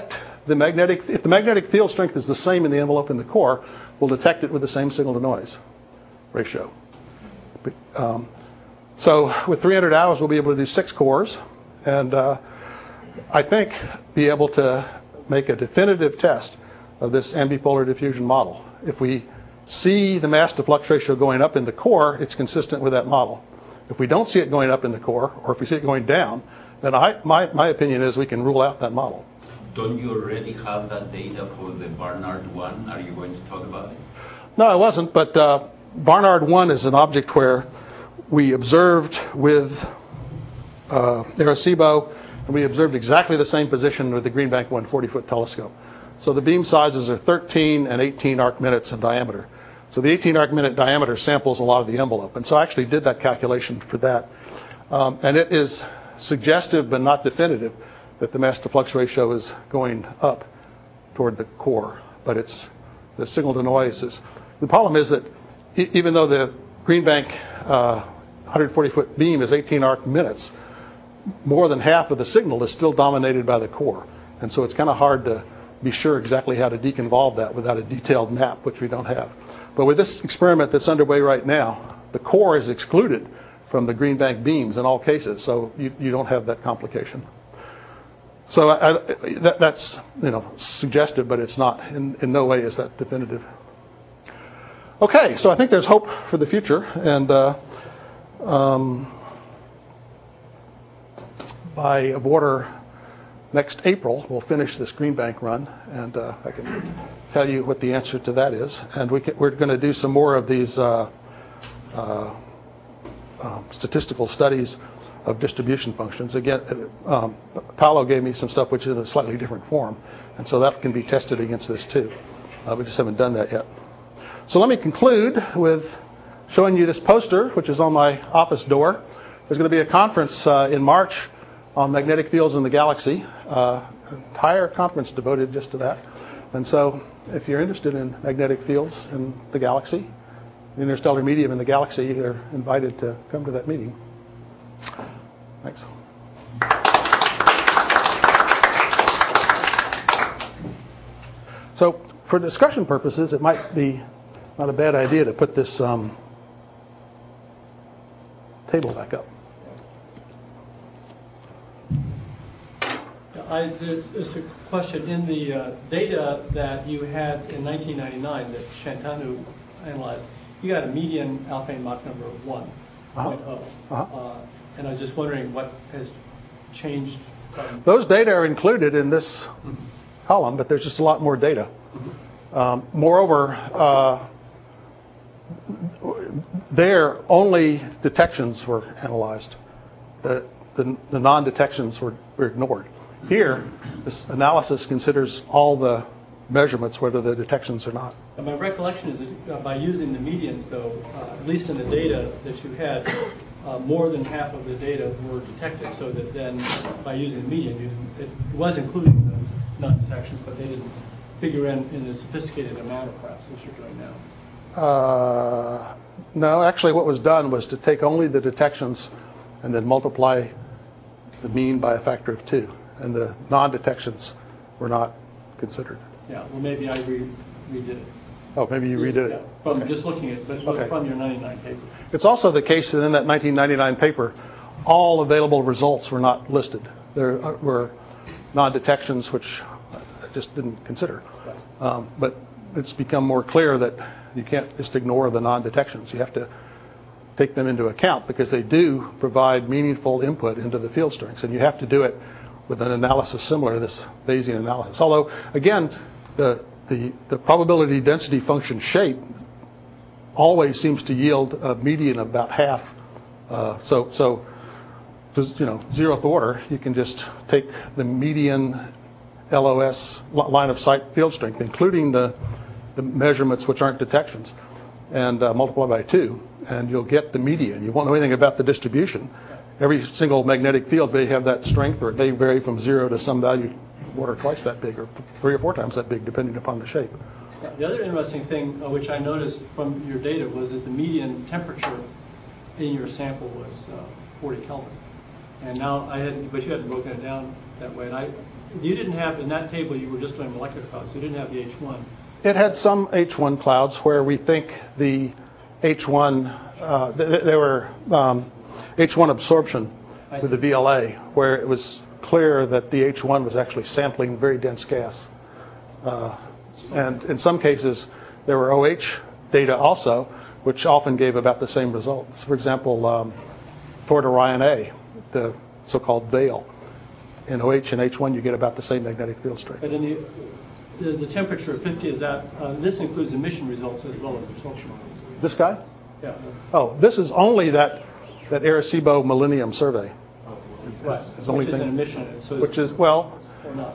the magnetic, if the magnetic field strength is the same in the envelope and the core, we'll detect it with the same signal to noise ratio. But, um, so with three hundred hours, we'll be able to do six cores, and uh, I think be able to make a definitive test of this ambipolar diffusion model. If we see the mass to flux ratio going up in the core, it's consistent with that model. If we don't see it going up in the core, or if we see it going down, then I, my, my opinion is we can rule out that model. Don't you already have that data for the Barnard one? Are you going to talk about it? No, I wasn't, but uh, Barnard one is an object where we observed with uh, Arecibo, and we observed exactly the same position with the Green Bank one forty-foot telescope. So the beam sizes are thirteen and eighteen arc minutes in diameter. So the eighteen arc minute diameter samples a lot of the envelope. And so I actually did that calculation for that. Um, and it is suggestive but not definitive that the mass to flux ratio is going up toward the core. But it's the signal to noise is. The problem is that e- even though the Green Bank uh, one hundred forty foot beam is eighteen arc minutes, more than half of the signal is still dominated by the core. And so it's kind of hard to be sure exactly how to deconvolve that without a detailed map, which we don't have. But with this experiment that's underway right now, the core is excluded from the Green Bank beams in all cases, so you, you don't have that complication. So I, I, that, that's you know suggestive, but it's not. In, in no way is that definitive. Okay, so I think there's hope for the future, and uh, um, by water next April, we'll finish this Green Bank run, and uh, I can tell you what the answer to that is. And we can, we're going to do some more of these uh, uh, um, statistical studies of distribution functions. Again, um, Paolo gave me some stuff which is in a slightly different form, and so that can be tested against this too. Uh, we just haven't done that yet. So let me conclude with showing you this poster, which is on my office door. There's going to be a conference uh, in March on magnetic fields in the galaxy, uh, an entire conference devoted just to that. And so if you're interested in magnetic fields in the galaxy, the interstellar medium in the galaxy, you're invited to come to that meeting. Thanks. So for discussion purposes, it might be not a bad idea to put this um, table back up. I, there's just a question. In the uh, data that you had in nineteen ninety-nine that Shantanu analyzed, you got a median Alfvén Mach number of one point oh. Uh-huh. Uh-huh. Uh, and I was just wondering what has changed. From Those data are included in this mm-hmm. column, but there's just a lot more data. Mm-hmm. Um, moreover, uh, there only detections were analyzed. The, the, the non-detections were, were ignored. Here, this analysis considers all the measurements, whether the detections or not. And my recollection is that uh, by using the medians, though, uh, at least in the data that you had, uh, more than half of the data were detected, so that then by using the median, you, it was including the non-detections, but they didn't figure in in a sophisticated amount, perhaps, as you're doing now. Uh, no, actually what was done was to take only the detections and then multiply the mean by a factor of two. And the non-detections were not considered. Yeah, well, maybe I re- redid it. Oh, maybe you redid it. Yeah, from okay. just looking at it, but okay. from your ninety-nine paper. It's also the case that in that nineteen ninety-nine paper, all available results were not listed. There were non-detections which I just didn't consider. Right. Um, but it's become more clear that you can't just ignore the non-detections. You have to take them into account because they do provide meaningful input into the field strengths, and you have to do it with an analysis similar to this Bayesian analysis. Although, again, the, the, the probability density function shape always seems to yield a median of about half. Uh, so, so just, you know, zeroth order, you can just take the median L O S line of sight field strength, including the, the measurements which aren't detections, and uh, multiply by two, and you'll get the median. You won't know anything about the distribution. Every single magnetic field may have that strength, or it may vary from zero to some value one or twice that big, or three or four times that big, depending upon the shape. The other interesting thing, uh, which I noticed from your data, was that the median temperature in your sample was uh, forty Kelvin. And now I had, but you hadn't broken it down that way. And I, You didn't have, in that table, you were just doing molecular clouds, so you didn't have the H one. It had some H one clouds where we think the H one, uh, th- they were um, H one absorption with the V L A, where it was clear that the H one was actually sampling very dense gas. Uh, and in some cases, there were O H data also, which often gave about the same results. For example, um, toward Orion A, the so-called veil. In O H and H one, you get about the same magnetic field strength. But in the, the, the temperature of fifty, is that, uh, this includes emission results as well as absorption results. This guy? Yeah. Oh, this is only that, that Arecibo Millennium survey. It's, Right. it's the only Which is thing, an emission. So which is, well, or not.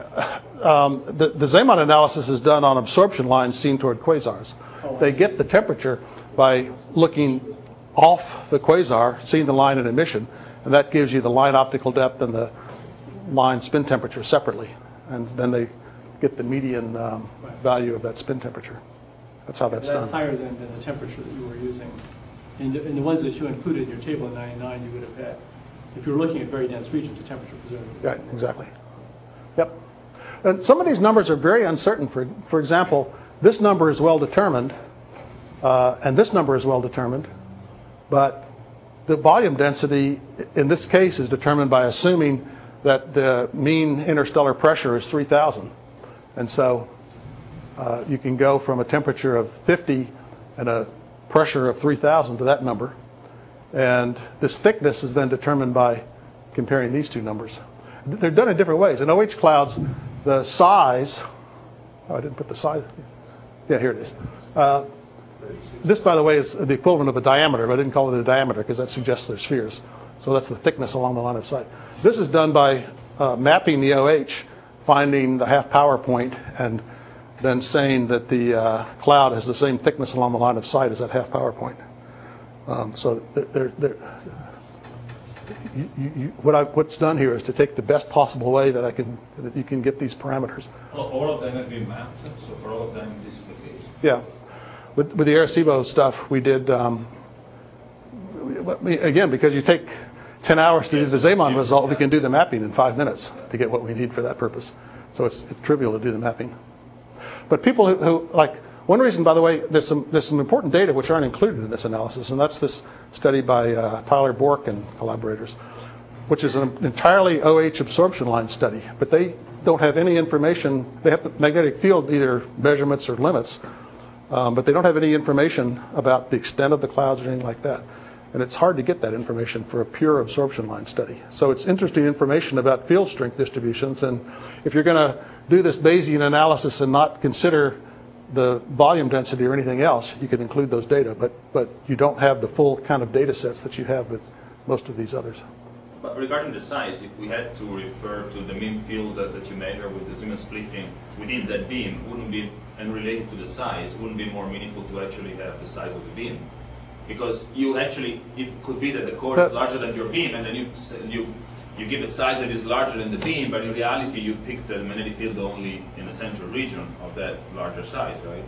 um, the, the Zeeman analysis is done on absorption lines seen toward quasars. Oh, They get the temperature by looking off the quasar, seeing the line in emission, and that gives you the line optical depth and the line spin temperature separately. And then they get the median um, Right. value of that spin temperature. That's how that's, That's done. higher than, than the temperature that you were using. In the, in the ones that you included in your table in ninety-nine, you would have had, if you were looking at very dense regions, the temperature preserved. Right, exactly. Yep. And some of these numbers are very uncertain. For, for example, this number is well determined, uh, and this number is well determined, but the volume density in this case is determined by assuming that the mean interstellar pressure is three thousand. And so uh, you can go from a temperature of fifty and a pressure of three thousand to that number. And this thickness is then determined by comparing these two numbers. They're done in different ways. In O H clouds, the size, oh, I didn't put the size. Yeah, here it is. Uh, this, by the way, is the equivalent of a diameter, but I didn't call it a diameter because that suggests they're spheres. So that's the thickness along the line of sight. This is done by uh, mapping the O H, finding the half power point, and then saying that the uh, cloud has the same thickness along the line of sight as that half power point. Um, so they're, they're, you, you, what I, what's done here is to take the best possible way that I can that you can get these parameters. Well, all of them have been mapped, so for all of them this is the case. Yeah, with, with the Arecibo stuff, we did um, we, again because you take ten hours to do the Zeeman result, we can do the mapping in five minutes to get what we need for that purpose. So it's, it's trivial to do the mapping. But people who, who like. One reason, by the way, there's some there's some important data which aren't included in this analysis, and that's this study by uh, Tyler Bork and collaborators, which is an entirely O H absorption line study. But they don't have any information. They have the magnetic field either measurements or limits, um, but they don't have any information about the extent of the clouds or anything like that. And it's hard to get that information for a pure absorption line study. So it's interesting information about field strength distributions. And if you're going to do this Bayesian analysis and not consider the volume density or anything else, you could include those data, but but you don't have the full kind of data sets that you have with most of these others. But regarding the size, if we had to refer to the mean field that, that you measure with the Zeeman splitting within that beam, wouldn't be, and related to the size, wouldn't be more meaningful to actually have the size of the beam? Because you actually, it could be that the core is larger than your beam, and then you you you give a size that is larger than the beam, but in reality you pick the magnetic field only in the central region of that larger size, right?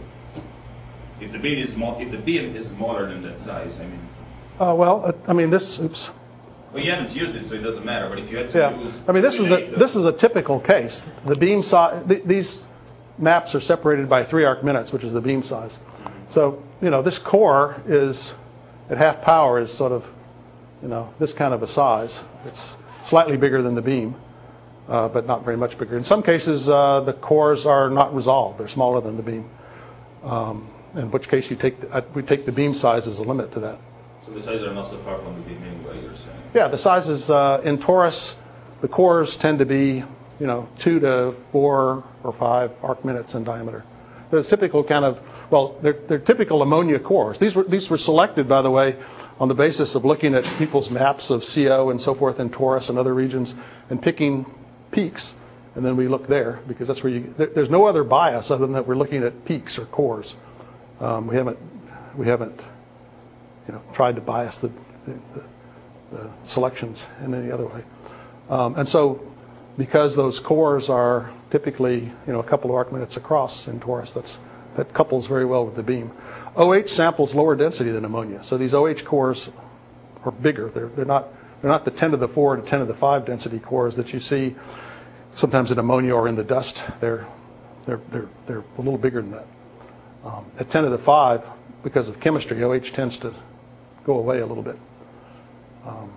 If the beam is small, if the beam is smaller than that size, I mean. Uh, well, uh, I mean this. Oops. Well, you haven't used it, so it doesn't matter. But if you had to Yeah. use, I mean this is a this is a typical case. The beam size. Th- these maps are separated by three arc minutes, which is the beam size. Mm-hmm. So you know this core is at half power is sort of you know this kind of a size. It's slightly bigger than the beam, uh, but not very much bigger. In some cases, uh, the cores are not resolved; they're smaller than the beam. Um, in which case, you take the, uh, we take the beam size as a limit to that. So the sizes are not so far from the beam anyway. You're saying? Yeah, the sizes uh, in torus, the cores tend to be you know two to four or five arc minutes in diameter. There's typical kind of well, they're they're typical ammonia cores. These were these were selected, by the way, on the basis of looking at people's maps of C O and so forth in torus and other regions and picking peaks. And then we look there because that's where you, there, there's no other bias other than that we're looking at peaks or cores. Um, we haven't, we haven't, you know, tried to bias the, the, the selections in any other way. Um, and so because those cores are typically, you know, a couple of arc minutes across in torus, that's, that couples very well with the beam. O H samples lower density than ammonia, so these O H cores are bigger. They're they're not they're not the ten to the four to ten to the five density cores that you see sometimes in ammonia or in the dust, they're they're they're they're a little bigger than that. Um, at ten to the five, because of chemistry, O H tends to go away a little bit. Um,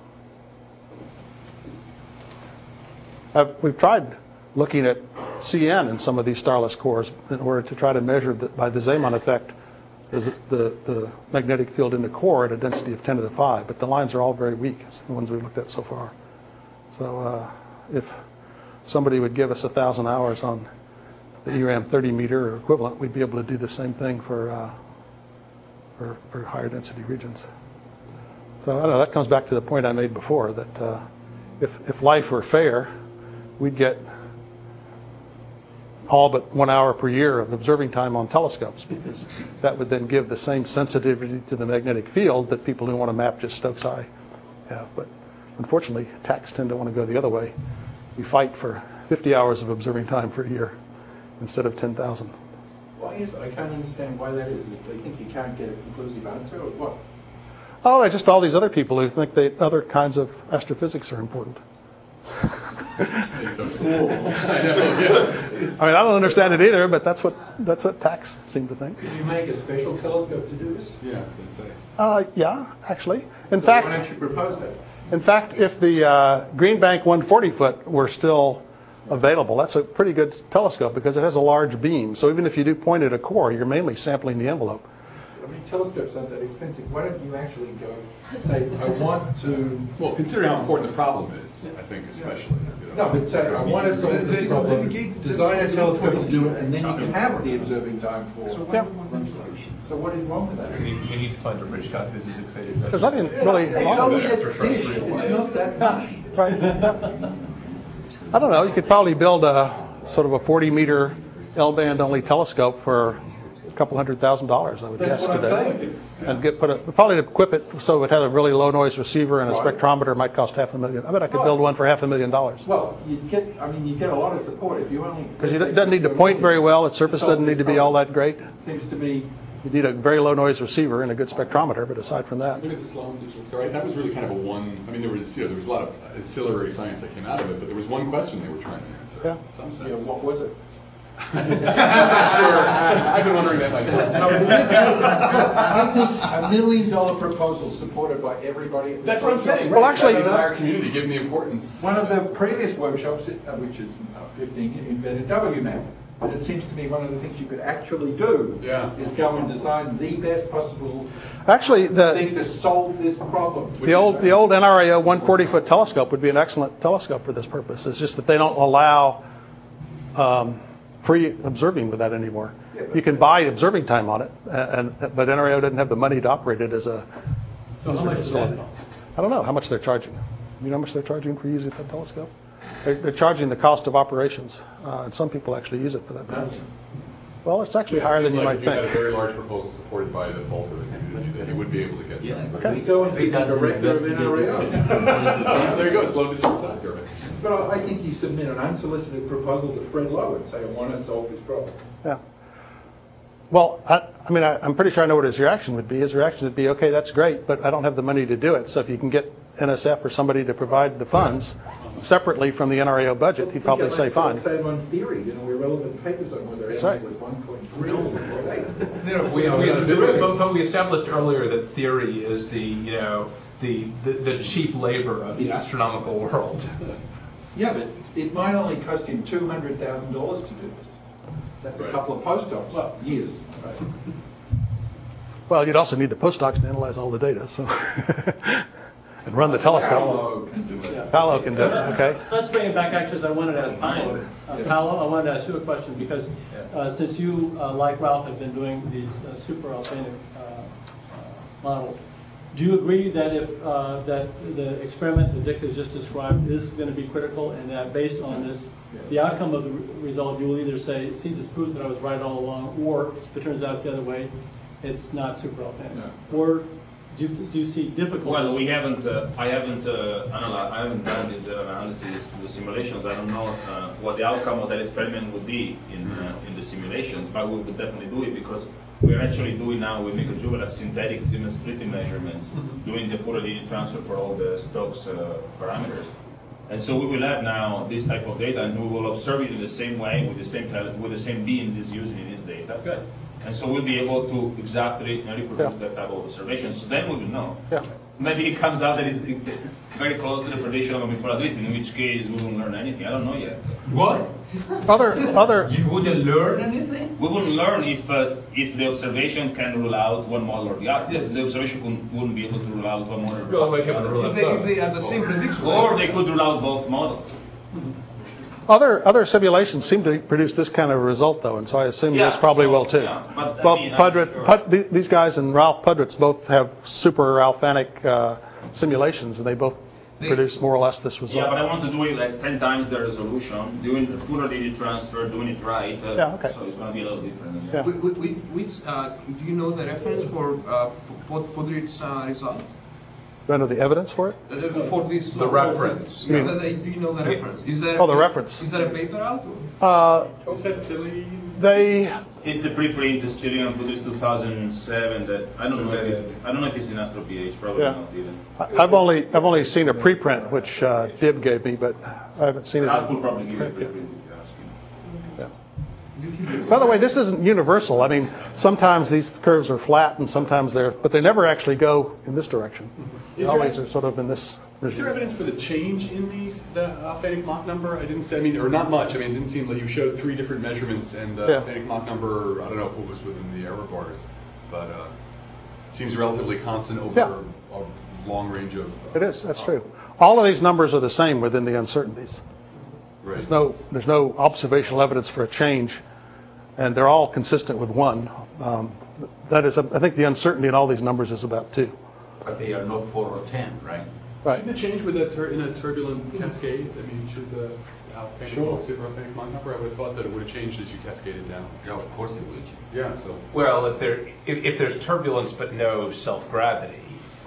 I've, we've tried looking at C N in some of these starless cores in order to try to measure the, by the Zeeman effect the, the, the magnetic field in the core at a density of ten to the five, but the lines are all very weak, the ones we've looked at so far. So uh, if somebody would give us a thousand hours on the E RAM thirty meter or equivalent, we'd be able to do the same thing for, uh, for, for higher density regions. So I don't know, that comes back to the point I made before, that uh, if, if life were fair, we'd get all but one hour per year of observing time on telescopes, because that would then give the same sensitivity to the magnetic field that people who want to map just Stokes eye have. But unfortunately, T A Cs tend to want to go the other way. We fight for fifty hours of observing time for a year instead of ten thousand. Why is I can't understand why that is. If they think you can't get a conclusive answer, or what? Oh, just all these other people who think that other kinds of astrophysics are important. Fools. I know, yeah. I mean, I don't understand it either, but that's what that's what T A Cs seem to think. Could you make a special telescope to do this? Yeah, I was going to say. Uh, yeah, actually. In So fact, why don't you propose that? in fact, if the uh, Green Bank one forty foot were still available, that's a pretty good telescope because it has a large beam. So even if you do point at a core, you're mainly sampling the envelope. I mean, telescopes aren't that expensive. Why don't you actually go say, I want to... Well, considering how important the problem is, I think especially. You know, No, but say, I want to solve this problem, design a telescope to do it, and then you can have the observing time for... So, yeah. So what is wrong with that? We, we need to find a rich guy who's as excited about There's nothing really It's wrong only with a it. dish. It's not that much. Right. Yeah. I don't know. You could probably build a sort of a forty meter L-band only telescope for a couple hundred thousand dollars, I would That's guess, what I'm today. saying. And get put a, probably equip it so it had a really low noise receiver and a Right. spectrometer might cost half a million. I bet I could build one for half a million dollars. Well, you get, I mean, you get a lot of support if you only... Because it doesn't need to point very well. Its surface doesn't need to be all that great. Seems to me... You need a very low noise receiver and a good spectrometer, but aside from that... Look at the Sloan digital star. That was really kind of a one. I mean, there was you know there was a lot of ancillary science that came out of it, but there was one question they were trying to answer. Yeah. In some Yeah, sense. what was it? I'm not sure. I've been wondering that myself. No, but this is, I think a million dollar proposal supported by everybody. At the That's what I'm saying. Well, right. actually- the entire community, given the importance. One of the previous workshops, uh, which is uh, fifteen, invented W MAP. But it seems to me one of the things you could actually do Yeah. is go and design the best possible Actually, the... thing to solve this problem. The old the old N R A O one forty foot telescope would be an excellent telescope for this purpose. It's just that they don't allow um, free observing with that anymore. You can buy observing time on it, and, and but N R A O doesn't have the money to operate it as a So how much does that cost? I don't know how much they're charging. You know how much they're charging for using that telescope? They're, they're charging the cost of operations, uh, and some people actually use it for that purpose. Well, it's actually Yeah, it higher than seems you like might if you had a think. very large proposal supported by the bulk of the community, then you would be able to get that. Okay. Go and see the director of N R A O. There you go, Sloan digital star. But I I think you submit an unsolicited proposal to Fred Lowe and say, I want to solve this problem. Yeah. Well, I, I mean, I, I'm pretty sure I know what his reaction would be. His reaction would be, okay, that's great, but I don't have the money to do it. So if you can get N S F or somebody to provide the funds separately from the N R A O budget, he'd probably say fine. Same on theory, you know, irrelevant papers on whether That's N right. was one point three or one point eight. No, no, we, we, but, but we established earlier that theory is the, you know, the, the, the cheap labor of the Yeah. astronomical world. Yeah, but it might only cost him two hundred thousand dollars to do this. That's a Right. couple of postdocs, Well- years. Well, you'd also need the postdocs to analyze all the data, so and run the telescope. Paolo can do it. Yeah. Paolo can do it. Okay. Let's bring it back, actually, as I wanted to ask Paolo. Uh, Paolo, I wanted to ask you a question because uh, since you, uh, like Ralph, have been doing these uh, super Alfvénic uh, uh, models, do you agree that if uh, that the experiment that Dick has just described is going to be critical, and that based on this, the outcome of the re- result, you will either say, "See, this proves that I was right all along," or if it turns out the other way, it's not super Alfvénic, No. or do you, do you see difficulties? Well, we haven't. Uh, I haven't uh, analyzed. I haven't done this uh, analysis, the simulations. I don't know uh, what the outcome of that experiment would be in uh, in the simulations, but we would definitely do it because we're actually doing now with Michael Jubela synthetic Siemens splitting measurements, doing the Fourier linear transfer for all the Stokes uh, parameters. And so we will have now this type of data, and we will observe it in the same way with the same with the same beams it's using in this data. Good. And so we'll be able to exactly reproduce Yeah. that type of observation. So then we will know. Yeah. Maybe it comes out that it's very close to the prediction of bipolarityphoto drift, in which case we won't learn anything. I don't know yet. What? Other other. You wouldn't learn anything? We wouldn't learn if uh, if the observation can rule out one model or the other. The observation couldn't, wouldn't be able to rule out one model or the Well, they other. can rule If out they, if both. they are the same prediction. Or they could rule out both models. Other other simulations seem to produce this kind of result, though, and so I assume Yeah, yours probably so, will too. yeah, but I Both mean, I'm Pudrit, sure. Pud, th- these guys and Ralph Pudritz both have super Alphanic uh, simulations, and they both They- produce more or less this result. Yeah, but I want to do it like ten times the resolution, doing the full digit transfer, doing it right. Uh, Yeah, okay. So it's going to be a little different. than Yeah. that. Wh- wh- wh- Which, uh, do you know the reference for uh, Pod- Podrit's uh, result? Do I know the evidence for it? Uh, For this The reference. Yeah, You mean- the- the- do you know the reference? Is there Oh, the reference. Is there a paper out? Uh, Was that Tilly? they, It's the preprint is still in this two thousand seven. That I don't know. If it's, I don't know if it's in Astro P H. Probably Yeah. not even. I- I've only I've only seen a preprint which uh, Dib gave me, but I haven't seen it. I will probably give you a preprint if you ask me. Yeah. By the way, this isn't universal. I mean, sometimes these curves are flat, and sometimes they're, but they never actually go in this direction. They Is there- always are sort of in this Is there regime. evidence for the change in these, the Alphanic Mach number? I didn't say, I mean, or not much. I mean, it didn't seem like you showed three different measurements, and the Yeah. Alphanic Mach number, I don't know if it was within the error bars, but uh, seems relatively constant over Yeah. a long range of. Uh, It is. That's true. All of these numbers are the same within the uncertainties. Right. There's no there's no observational evidence for a change, and they're all consistent with one. Um, that is, I think the uncertainty in all these numbers is about two. But they are not four or ten, right? Right. Shouldn't it change with a tur- in a turbulent cascade? I mean, should the Alphanic Sure. Mach, super Alphanic Mach number? I would have thought that it would have changed as you cascaded down. Yeah, of course it would. Yeah. So. Well, if there if, if there's turbulence but no self-gravity,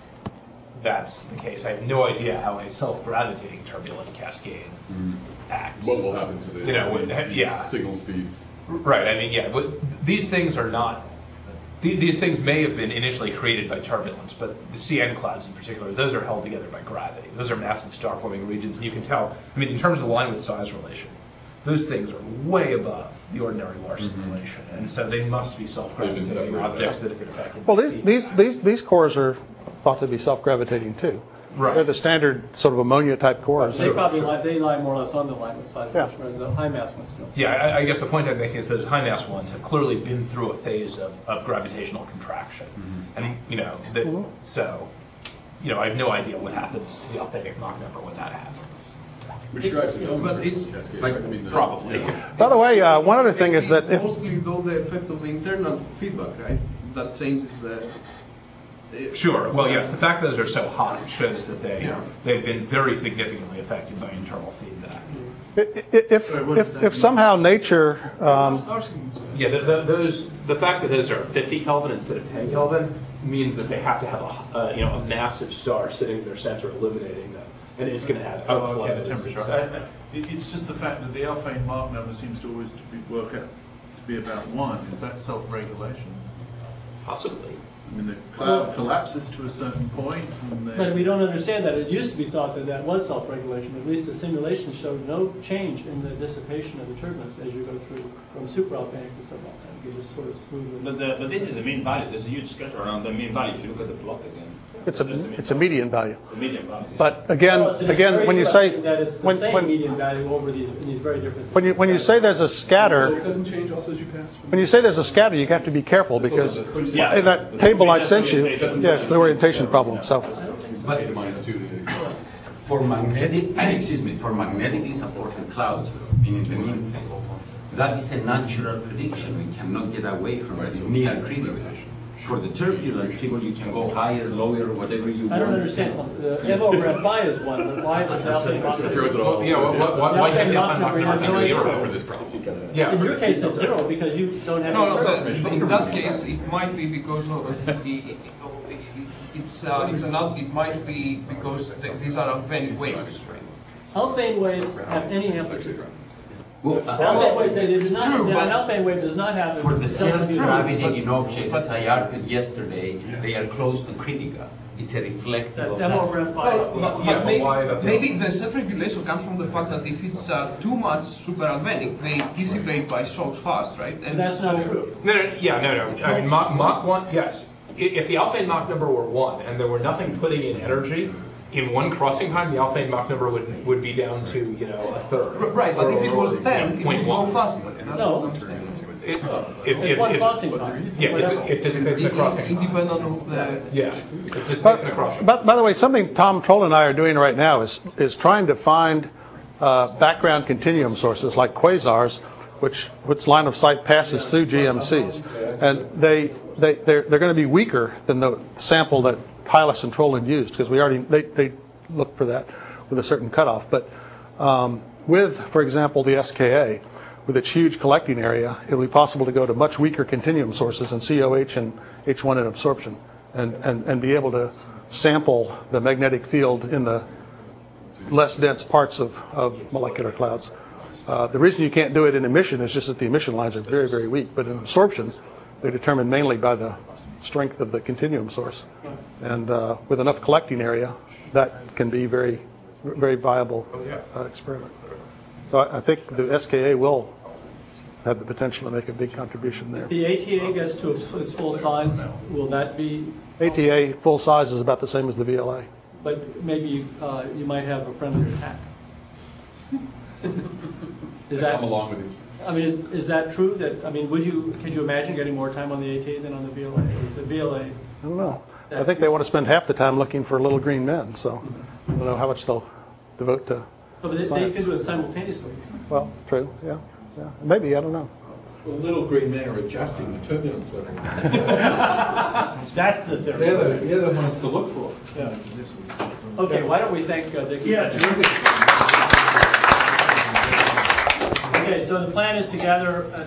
that's the case. I have no idea how a self-gravitating turbulent cascade acts. What will happen to the You know, these- with- these yeah. signal speeds? Right. I mean, yeah. But these things are not. the- These things may have been initially created by turbulence, but the C N clouds in particular, those are held together by gravity. Those are massive star-forming regions, and you can tell. I mean, in terms of the line-with-size relation, those things are way above the ordinary Larson relation, and so they must be self-gravitating separated objects out. that have been affected. Well, by these speed. these these these cores are thought to be self-gravitating too. Right. They're the standard sort of ammonia type cores. They probably lie, they lie more or less on the line with size, Yeah. whereas the high mass ones don't. Yeah, I, I guess the point I'm making is those high mass ones have clearly been through a phase of, of gravitational contraction, and you know, that, Mhm. so you know, I have no idea what happens to the Alphanic Mach number when that happens. Which drives the But it's cascade. like right? I mean, the- Probably. By the way, uh, one other thing is that if Mostly though the effect of the internal feedback, right? That changes the. Sure. Well, yes, the fact that those are so hot shows that they Yeah. they've been very significantly affected by internal feedback. i- i- if if, if somehow nature um, Yeah, the, the, those the fact that those are fifty Kelvin instead of ten Kelvin means that they have to have a uh, you know a massive star sitting in their center illuminating them, and it's going to have Oh, outflows. okay, the It's- temperature. It, it's just the fact that the Alphane Mach number seems to always to be, work out to be about one. Is that self-regulation? Possibly. I mean, the cloud collapses to a certain point, and then But we don't understand that. It used to be thought that that was self-regulation. At least the simulations showed no change in the dissipation of the turbulence as you go through from superalphanic to subalphanic. You just sort of smooth it. But, the, but this is the mean value. There's a huge scatter around the mean value. If you look at the plot again, it's a just the mean it's a value. median value. It's a median value. But again, Well, it's again, very when you say interesting that it's the when same when median value over these in these very different. when you when you say there's a So it scatter, doesn't change also as you pass. when you say there's a scatter, you have to be careful because Yeah. in that table I sent you, yeah, it's the orientation problem. So But Eight to minus two to. for magnetic, excuse me, for magnetically supported clouds, meaning the mean phase, that is a natural prediction. We cannot get away from it. It's near critical. For the turbulence people, you can go higher, lower, whatever you want. I don't understand. The M over F I is one, but why does the Alphane Mach So it number? throws it all. Yeah, why, why, why can't the Alphanic Mach number Alphanic be Mach zero? number for this problem. Yeah. In your case, it's zero because you don't have. No, no. any So in that case, it might be because of the. It, it's uh, it's another. It might be because th- these are Alphane waves. Alphane waves have any amplitude. Well, Alphane uh, wave, they do not, True, an but- Alphane wave does not have. for the self-gravitating self-gravitating objects, as I argued yesterday, they are close to critical. It's a reflective That's of M O that. ref Well, but, five. Yeah, but but maybe, why the- maybe the self-regulation comes from the fact that if it's uh, too much superalbenic, they dissipate by so fast, right? And that's not so- true. No, no, yeah, no, no. I mean, Mach, Mach one, yes. I- If the alphane Mach number were one and there were nothing putting in energy, in one crossing time, the alphane Mach number would would be down to, you know, a third. R- Right, but Or- if it was or, ten, yeah, it would go 0.1. faster. That's No. what I'm saying. It, Oh, it, it's it, one it- crossing time. Yeah, Whatever. it, it dissipates the crossing time. Independent of the... Yeah, it dissipates But, the crossing. but by the way, something Tom Troll and I are doing right now is is trying to find uh, background continuum sources like quasars, which which line of sight passes through G M Cs, and they they they're, they're going to be weaker than the sample that Hylas and Trollin used because we already they they looked for that with a certain cutoff. But um, with, for example, the S K A, with its huge collecting area, it will be possible to go to much weaker continuum sources in C O H and H one N absorption, and, and, and be able to sample the magnetic field in the less dense parts of, of molecular clouds. Uh, the reason you can't do it in emission is just that the emission lines are very, very weak, but in absorption, they're determined mainly by the strength of the continuum source. And uh, with enough collecting area, that can be very, very viable uh, experiment. So I, I think the S K A will have the potential to make a big contribution there. If the A T A gets to its full size, will that be? A T A full size is about the same as the V L A. But maybe uh, you might have a friendly attack. Is that? Come along with you. I mean, is, is that true? That I mean, would you? Can you imagine getting more time on the A T A than on the V L A? Or is the V L A? I don't know. I think they want to spend half the time looking for little green men, so I don't know how much they'll devote to Oh, but they, they science. can do it simultaneously. Well, true, yeah, yeah. Maybe, I don't know. Well, little green men are adjusting the turbulence level. That's the theory. They're the, they're the ones to look for. Yeah. Okay, why don't we thank uh, Dick? Yeah. Okay, so the plan is to gather. Uh,